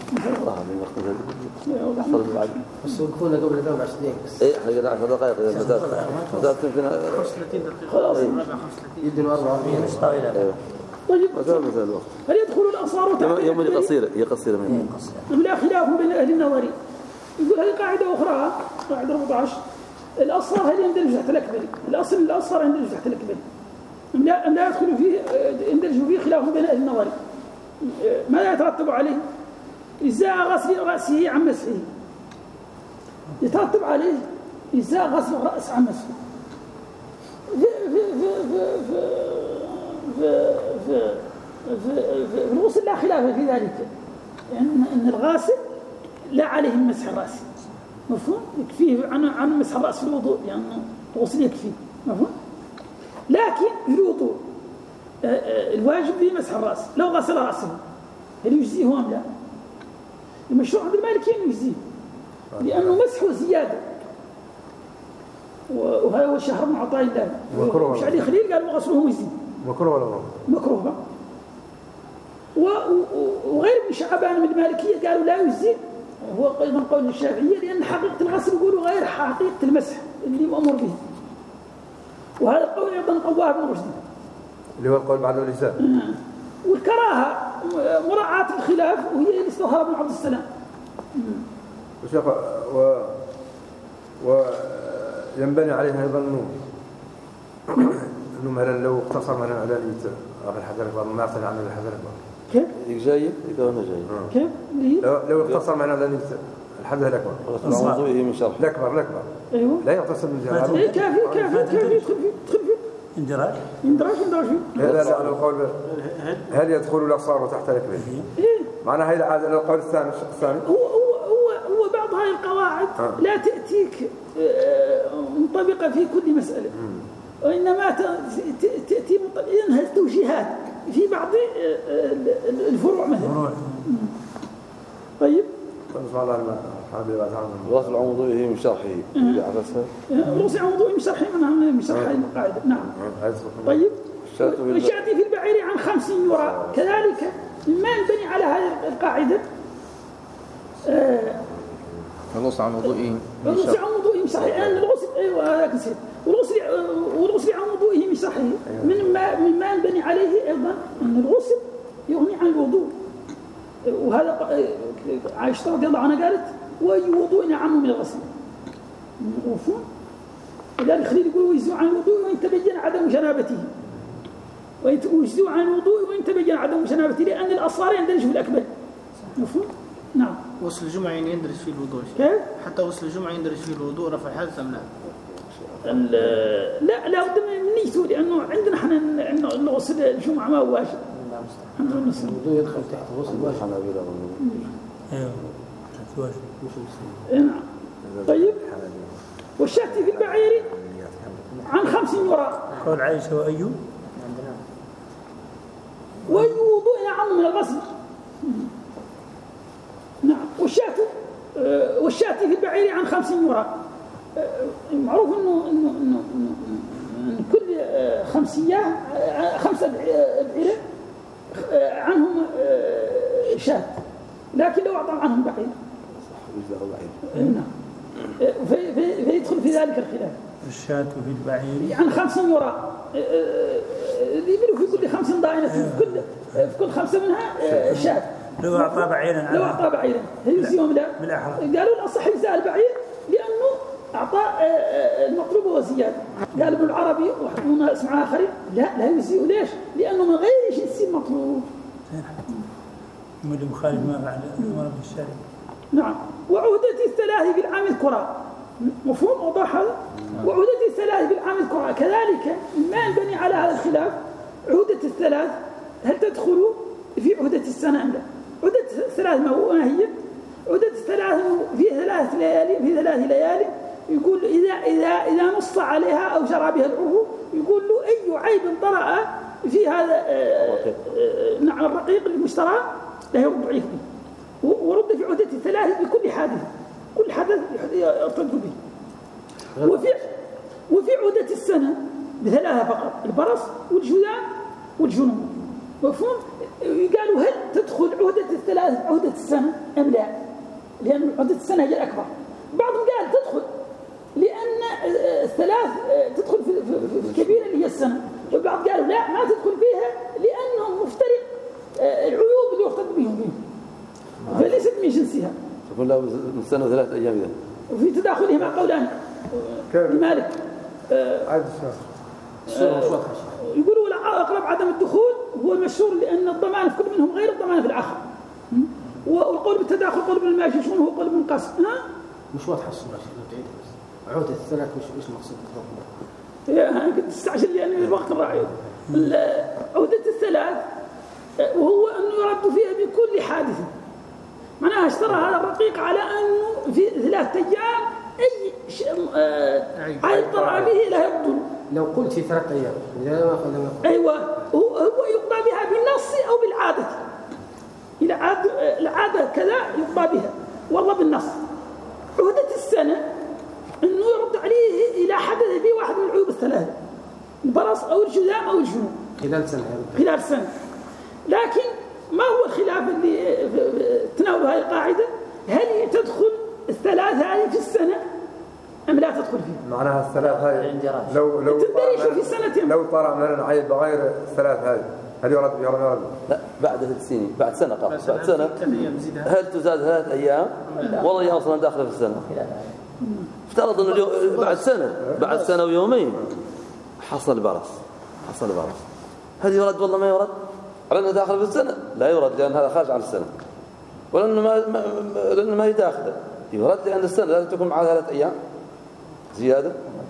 بس وقفونا قبل أربع سنين بس. إيه إحنا قلنا عشر دقائق إذا بدأت بدأت يمكن خمسة وثلاثين دقيقة خلاص يدنا أربعة وأربعين مش طويلة. طيب مثل الوقت هل يدخل الأصغر تحت يوم اللي قصيرة هي قصيرة منه أم لا خلاف بين أهل النظر؟ يقول هذه قاعدة أخرى قاعدة أربعة عشر الأصغر هل يندرج تحت الأكبر؟ الأصل الأصغر يندرج تحت الأكبر أم لا أم لا يدخل فيه يندرج فيه خلاف بين أهل النظر؟ ماذا يترتب عليه؟ إزاء غسل رأسه عن مسحه يترتب عليه إزاء غسل الرأس عن مسحه. في في في في في في الغسل لا خلاف في ذلك، إن إن الغاسل لا عليه مسح الرأس، مفهوم؟ يكفيه عن عن مسح الرأس في الوضوء لأن يعني الغسل يكفيه، مفهوم؟ لكن في الوضوء الواجب فيه مسح الرأس. لو غسل رأسه هل يجزيه أم لا؟ المشروع عند المالكيين يجزيه لأنه مسح وزيادة، وهذا هو الشهر من عطاء الله. مش عليه خليل قال وغسله يجزيه مكروه ولا مكروه. وغير ابن شعبان من المالكية قالوا لا يجزي، هو أيضا قول الشافعية، لأن حقيقة الغسل يقولوا غير حقيقة المسح اللي مأمور به، وهذا القول أيضا قواه ابن رشد اللي هو القول بعد الإجزاء. والكراهة مراعاة الخلاف، وهي اللي استظهر ابن عبد السلام. وشيخ و وينبني عليها أيضا أنه أنه مثلا لو اقتصر مثلا على آخر الحجر الأكبر ما يقتل عنه الحجر الأكبر. كيف؟ جاي إذا أنا جاي. كيف؟ لو لو اقتصر معنا على الحدث الأكبر. موضوعه من شرح. الأكبر الأكبر. أيوه. لا يقتصر من جهة. إيه كافي كافي كافي يدخل فيه يدخل فيه. اندراج. اندراج اندراج فيه. هذا على القول هل يدخل الأقصار تحت الأكبر؟ إيه. معناها هذا على القول الثاني الشق الثاني. هو هو هو هو بعض هذه القواعد آه. لا تأتيك منطبقة في كل مسألة. وإنما تأتي إنها التوجيهات في بعض الفروع مثلا. طيب. نسمع الله الحمد لله تعالى. رأس العمودي هي من شرحه. رأس العمودي من شرحه من شرح المقاعدة. نعم. طيب. والشاتي في البعير عن خمسين يورا كذلك مما ينبني على هذه القاعدة. الغسل عن وضوئه الغسل عن وضوئه صحيح. أنا الغسل أيوة هذاك نسيت. والغسل والغسل عن وضوئه من صحيح. من ما مما ينبني عليه أيضا أن الغسل يغني عن الوضوء. وهذا عائشة رضي الله عنها قالت وأي وضوء أعم من الغسل. مفهوم؟ لذلك خليل يقول ويجزئ عن الوضوء وإن تبين عدم جنابته. ويجزئ عن الوضوء وإن تبين عدم جنابته، لأن الأصغر يندرج في الأكبر. مفهوم؟ نعم. غسل الجمعة يندرج فيه الوضوء. كيف؟ حتى غسل الجمعة يندرج فيه الوضوء رفع الحدث أم لا؟ لا لا بد من نيته، لأنه عندنا احنا عندنا غسل الجمعة ما هو واجب. الحمد لله. الوضوء يدخل تحت غسل واجب. ايوه تحت واجب. نعم. طيب. والشاتي في البعير عن خمسين وراء. قول عائشة وأيوب. وأي وضوء أعم من الغسل. نعم. والشاة والشاتي في البعير عن خمسين وراء. معروف إنه إنه إنه إنه كل خمسية خمسة بعيرة عنهم شاة، لكن لو أعطى عنهم بعير. نعم. في في فيدخل في ذلك الخلاف. الشاة في البعير عن خمسين وراء. يبلغ في كل خمسين ضائنة في كل في كل خمسة منها شاة. لو أعطى بعيرا لو أعطى بعيرا يجزيهم لا. قالوا الأصح يجزاء البعير لأنه أعطى المطلوب وزيادة. قال ابن العربي وناس مع آخرين لا لا يجزيه. ليش؟ لأنه من غير جنس المطلوب. من المخالف ما فعل أمر بالشارع. نعم. وعهدة الثلاث في العام الكرة. مفهوم وضح هذا؟ وعهدة الثلاث في العام الكرة كذلك ما ينبني على هذا الخلاف. عهدة الثلاث هل تدخل في عهدة السنة أم لا؟ عهدة الثلاث ما هو ما هي؟ عهدة الثلاث في ثلاث ليالي في ثلاث ليالي يقول إذا إذا إذا نص عليها أو جرى بها العرف يقول له أي عيب طرأ في هذا نعم الرقيق المشترى لا يرد ضعيف به. ورد في عهدة الثلاث بكل حادث، كل حدث يرتد به. وفي وفي عهدة السنة بثلاثة فقط، البرص والجذام والجنون. مفهوم؟ قالوا هل تدخل عهدة الثلاث عهدة السنة أم لا؟ لأن عهدة السنة هي الأكبر. بعضهم قال تدخل لأن الثلاث تدخل في الكبيرة اللي هي السنة، والبعض قالوا لا ما تدخل فيها لأنهم مفترق العيوب اللي يرتد بهم فيه، فليست من جنسها. تقول له من سنة ثلاث أيام إذا. وفي تداخله مع قولان لمالك. عاد الشهر. يقولوا الأقرب عدم الدخول هو المشهور لأن الضمان في كل منهم غير الضمان في الآخر. والقول بالتداخل قول بالماشي شلون هو قول بالقصد. ها؟ مش واضحة الصورة شيء عودة الثلاث مش مش مقصود بالضبط. أنا كنت استعجل لأن الوقت راعي. عودة الثلاث وهو أنه يرد فيها بكل حادثة. معناها اشترى هذا الرقيق على أنه في ثلاثة أيام أي عيب طرأ به لا يبطل. لو قلت في ثلاثة أيام. أيوة هو هو يقضى بها بالنص أو بالعادة. إلى عاد العادة كذا يقضى بها والله بالنص. عهدة السنة أنه يرد عليه إلى حدث به واحد من العيوب الثلاثة، البرص أو الجذام أو الجنون خلال سنة خلال سنة. لكن ما هو الخلاف اللي تناول هذه القاعدة؟ هل تدخل الثلاث هذه في السنة أم لا تدخل فيها؟ معناها الثلاث هذه لو لو تندرج في سنة لو طرأ مثلا عيب بغير الثلاث هذه هل يرد بها ولا يرد؟ لا بعد ثلاث سنين، بعد سنة قبل بعد سنة هل تزاد ثلاث أيام والله أيام أصلا داخلة في السنة. افترض أنه اليوم بعد سنة بعد سنة ويومين حصل برص حصل برص هل يرد والله ما يرد؟ على أنه داخل في السنة لا يرد لأن هذا خارج عن السنة، ولأنه ما لأنه ما هي داخله يرد لأن السنة لازم تكون معها ثلاث أيام زيادة.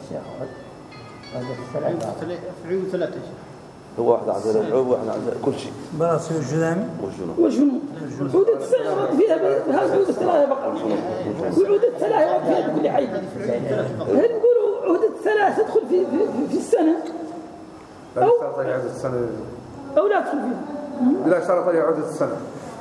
عيوب ثلاثة هو واحد عن العيوب واحد عن كل شيء. برص والجذام والجنون. عودة السنة يرد فيها بهذه العيوب الثلاثة فقط. وعودة الثلاثة يرد فيها بكل عيب. هل نقولوا عودة الثلاثة تدخل في في, في السنة؟ أو عودة السنة أو لا تدخل فيها؟ بلا شرط عودة السنة.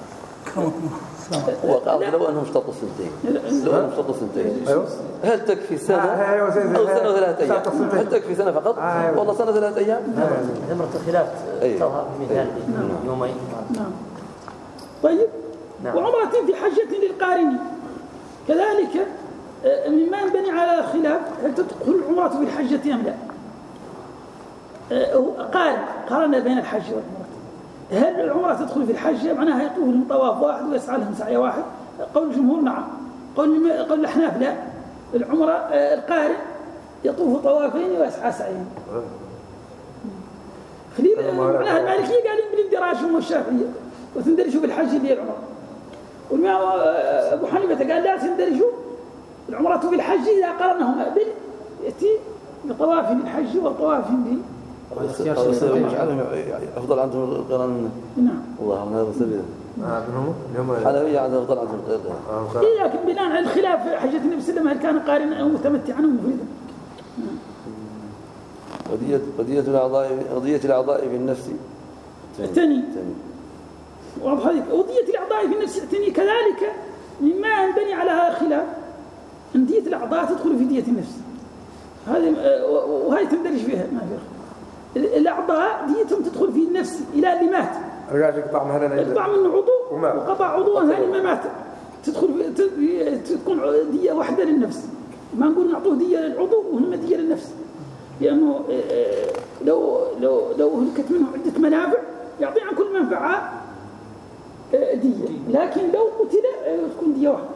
هو قال لو أنهم اشترطوا سنتين لو أنهم اشترطوا سنتين هل تكفي سنة أو سنة وثلاث أيام؟ هل تكفي سنة فقط؟ والله سنة ثلاث أيام؟ ثمرة الخلاف تظهر في مثال يومين. نعم. طيب وعمرة في حجة للقارن كذلك مما ينبني على خلاف هل تدخل العمرة في الحجة أم لا؟ قال قارن بين الحج والعمرة. هل العمرة تدخل في الحج معناها يطوف لهم طواف واحد ويسعى لهم سعي واحد؟ قول الجمهور نعم. قول قول الأحناف لا، العمرة القارئ يطوف طوافين ويسعى سعيين. خليل معناها المالكية قالين بالاندراج هم الشافعية وتندرجوا بالحج اللي هي العمرة. والإمام أبو حنيفة قال لا تندرجوا العمرة في الحج إذا قرنهما بال يأتي بطواف للحج وطواف لل أفضل عندهم القران منه. نعم. والله من هذا سبيل. آه منهم اليوم. حلوية عندهم أفضل عندهم القران. إيه لكن بناء على الخلاف حجة النبي صلى الله عليه وسلم هل كان قارنا أو متمتعا أو مفردا؟ قضية قضية الأعضاء قضية الأعضاء في النفس. الثاني. واضح هذه قضية الأعضاء في النفس الثاني كذلك مما ينبني على هذا الخلاف أن دية الأعضاء تدخل في دية النفس. هذه وهي تندرج فيها ما في. الأعضاء ديتهم تدخل في النفس إلى اللي مات. رجعت يقطع مثلا يقطع منه عضو وقطع عضو ثاني ما مات تدخل في تكون دية واحدة للنفس. ما نقول نعطوه دية للعضو وهم دية للنفس، لأنه لو لو لو هلكت منه عدة منافع يعطي عن كل منفعة دية، لكن لو قتل تكون دية واحدة.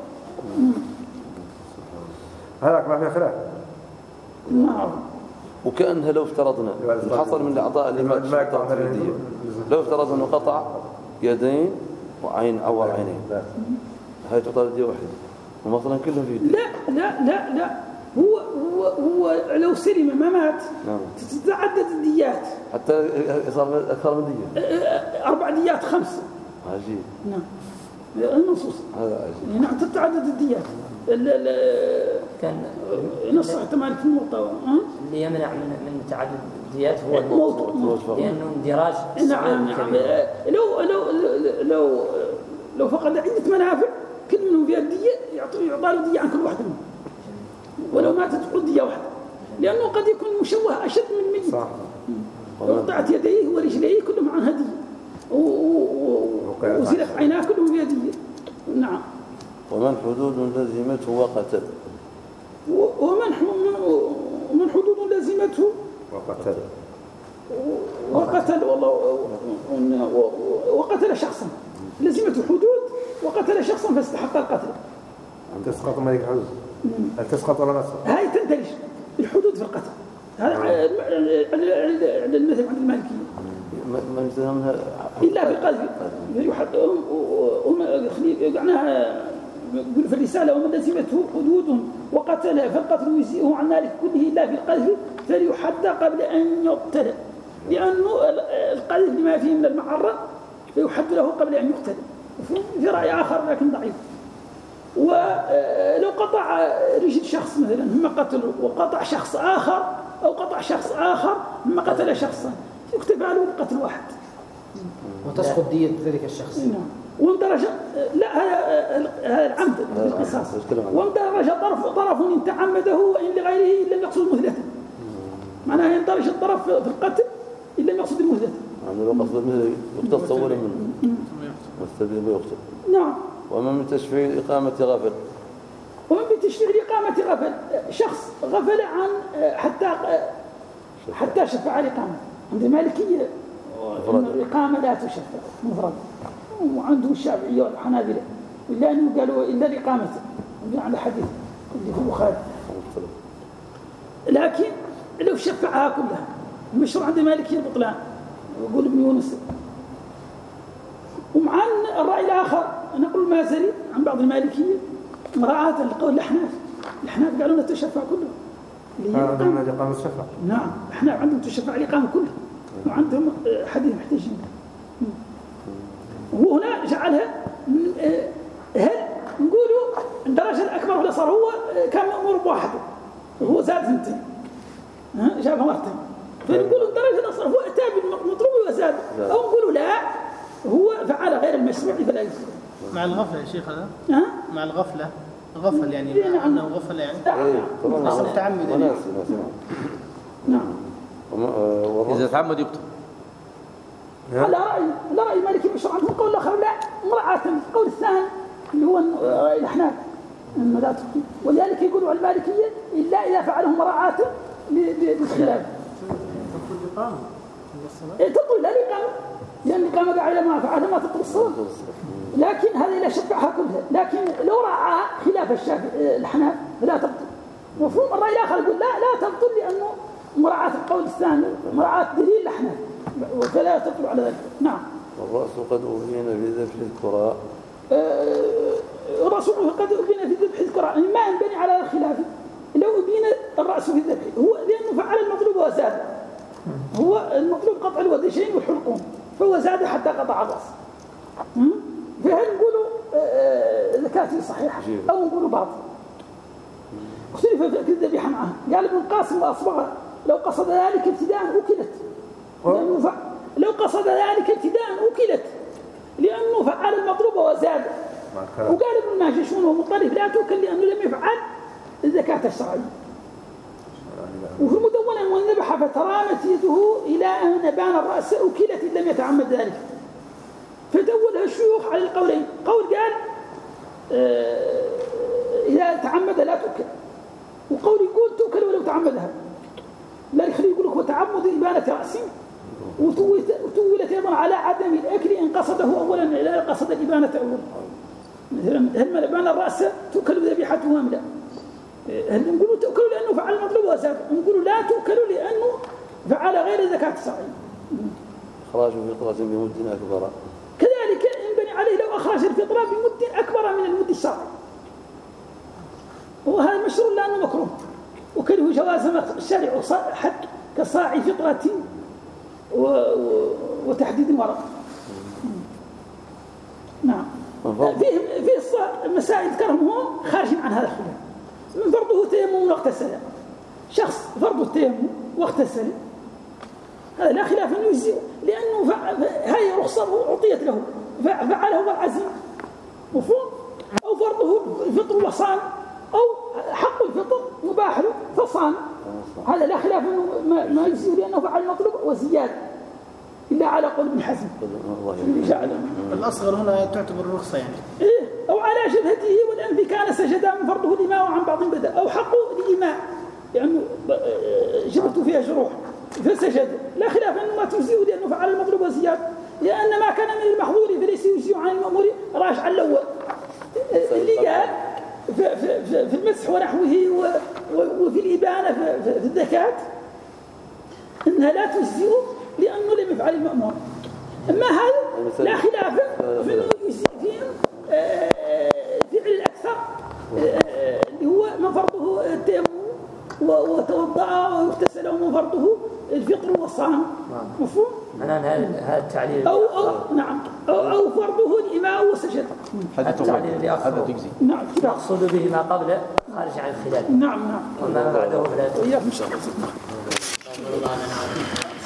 هذاك ما في خلاف. نعم. وكأنها لو افترضنا حصل من الأعضاء اللي ما تشترط في الدية، لو افترضنا أنه قطع يدين وعين عور عينين هاي تعطى الدية واحدة ومثلا كلهم في الدية. لا لا لا لا هو هو هو لو سلم ما مات نعم. تتعدد الديات حتى صار أكثر من دية أربع ديات خمس. عجيب. نعم النصوص هذا عجيب. نعم تتعدد الديات. كان نص احتمال في الموضوع اللي يمنع من من تعدد الديات هو الموت لأنه اندراج. نعم نعم لو لو لو لو فقد عدة منافع كل منهم فيها الدية يعطي يعطى له دية عن كل واحد منهم ولو ماتت تقول دية واحدة، لأنه قد يكون مشوه أشد من ميت. صح. لو قطعت يديه ورجليه كلهم عنها دية وزلت عيناه كلهم فيها دية. نعم. ومن حدود لزمته وقتل. ومن ومن حدود لزمته وقتل وقتل والله وقتل شخصا لزمته حدود وقتل شخصا فاستحق القتل. تسقط ملك حدود. هل تسقط ولا نسقط؟ هاي تندرج الحدود في القتل. هذا على المذهب عند المالكية. ما يلزمها إلا في القذف. هم معناها يقول في الرسالة ومن لزمته حدود وقتل فالقتل يجزئه عن ذلك كله إلا في القذف فليحد قبل أن يقتل، لأنه القذف لما فيه من المعرة فيحد له قبل أن يقتل. في رأي آخر لكن ضعيف. ولو قطع رجل شخص مثلا ثم قتله وقطع شخص آخر أو قطع شخص آخر ثم قتل شخصا يكتب له بقتل واحد وتسقط دية ذلك الشخص. نعم. واندرج لا هذا هذا العمد في القصاص، واندرج طرف طرف إن تعمده وإن لغيره إن لم يقصد مثلته. معناها يندرج الطرف في القتل إن لم يقصد المثلته. يعني لو قصد المثل يقتص أولا منه مستدل ويقتل. نعم. ومن من تشفيع الإقامة غفل. ومن بتشفيع الإقامة غفل، شخص غفل عن حتى حتى شفع الإقامة. عند المالكية الإقامة لا تشفع مفرد، وعنده الشافعية والحنابلة إلا أنه قالوا إلا الإقامة على حديث اللي في البخاري. لكن لو شفعها كلها المشروع عند المالكية البطلان، يقول ابن يونس. ومع الرأي الآخر نقول المازري عن بعض المالكية مراعاة لقول الأحناف. الأحناف قالوا تشفع كله. عندهم الإقامة الشفع. نعم، الأحناف عندهم تشفع الإقامة كلها، وعندهم حديث محتاجين. وهنا جعلها هل نقولوا الدرجة الأكبر ولا صار هو كان مأمور بواحده وهو زاد ثنتين جابها مرتين، فنقولوا الدرجة الأصغر هو أتى بالمطلوب وزاد، أو نقولوا لا هو فعل غير المشروع فلا يجوز. مع الغفلة يا شيخ هذا؟ ها؟ مع الغفلة غفل يعني مع أنه غفل يعني نعم. تعمد يعني. نعم. إذا تعمد يبطل. على رأي لا رأي مالكي مشروع عندهم. قول الآخر لا مراعاة. القول الثاني اللي هو رأي الأحناف إنه لا تبطل، ولذلك يقولوا على المالكية إلا إذا فعله مراعاة للخلاف. تبطل الإقامة تبطل لا الإقامة، لأن الإقامة قاعدة ما فعلها ما تبطل الصلاة. لكن هذا لا شفعها كلها، لكن لو راعى خلاف الشافعي الحناف فلا تبطل. مفهوم. الرأي الآخر يقول لا لا تبطل لأنه مراعاة القول الثاني مراعاة دليل الأحناف فلا تبطل على ذلك. نعم. والرأس قد أبين في ذبح الكراء. الرأس قد أبين في ذبح الكراء، ما ينبني على الخلاف. لو أبين الرأس في الذبح هو لأنه فعل المطلوب وزاد، هو المطلوب قطع الوديشين والحلقون فهو زاد حتى قطع الرأس. فهل نقولوا زكاة صحيحة أو نقولوا باطل؟ اختلف في الذبيحة معه. قال ابن القاسم وأصبغ لو قصد ذلك ابتداء أكلت، لأنه لو قصد ذلك ابتداء أكلت لأنه فعل المطلوب وزاد. وقال ابن الماجشون ومطلف لا تؤكل لأنه لم يفعل الزكاة الشرعية. وفي المدونة من ذبح فترامت يده إلى أن بان الرأس أكلت إن لم يتعمد ذلك. فدولها الشيوخ على القولين. قول قال آه إذا تعمد لا تؤكل، وقول يقول تؤكل ولو تعمدها. لا يخلي يقول لك وتعمد إبانة رأسه، وتولت أيضا على عدم الأكل إن قصده أولا لا قصد الإبانة أولا. مثلا هل ما إبان الرأس تؤكل ذبيحته أم لا؟ هل نقول تؤكل لأنه فعل المطلوب وزاد، نقول لا تؤكل لأنه فعل غير الزكاة الشرعية. إخراج الفطرة بمد أكبر. كذلك ينبني عليه لو أخرج الفطرة بمد أكبر من المد الشرعي، وهذا مشروع لأنه مكروه، وكله جواز الشرع حد كصاع فطرة وتحديد المرض. نعم. فيه فيه مسائل ذكرهم هو خارج عن هذا الخلاف. من فرضه تيمم واغتسل، شخص فرضه التيمم واغتسل هذا لا خلاف انه يجزئ، لانه هاي رخصه اعطيت له فعله بالعزم مفهوم. او فرضه الفطر وصام، او حق الفطر مباح له فصام، هذا لا خلاف انه ما يجزئ لانه فعل المطلوب وزياده، الا على قول ابن حزم. الاصغر هنا تعتبر رخصه يعني. إيه، او على جبهته والانف كان سجدا من فرضه الإماء وعن بعض بدا، او حقه الإماء لانه يعني جبهته فيها جروح فسجد، لا خلاف انه ما تجزئه لانه فعل المطلوب وزياده، لان ما كان من المحظور فليس يجزئ عن المأمور راجع الاول. اللي قال في المسح ونحوه وفي الإبانة في الزكاة انها لا تجزئه لانه لم يفعل المأمور. اما هذا لا خلاف في انه يجزئ فيهم فعل الاكثر اللي هو من فرضه التيمم وتوضأ واغتسل، ومن فرضه الفطر والصوم. مفهوم؟ هذا التعليل أو أو نعم أو أو فرضه الإماء والسجد. هذا التعليل اللي هذا تجزي. نعم. مقصود به ما قبله خارج عن الخلاف. نعم نعم. وما بعده فلا. وإياكم إن شاء الله.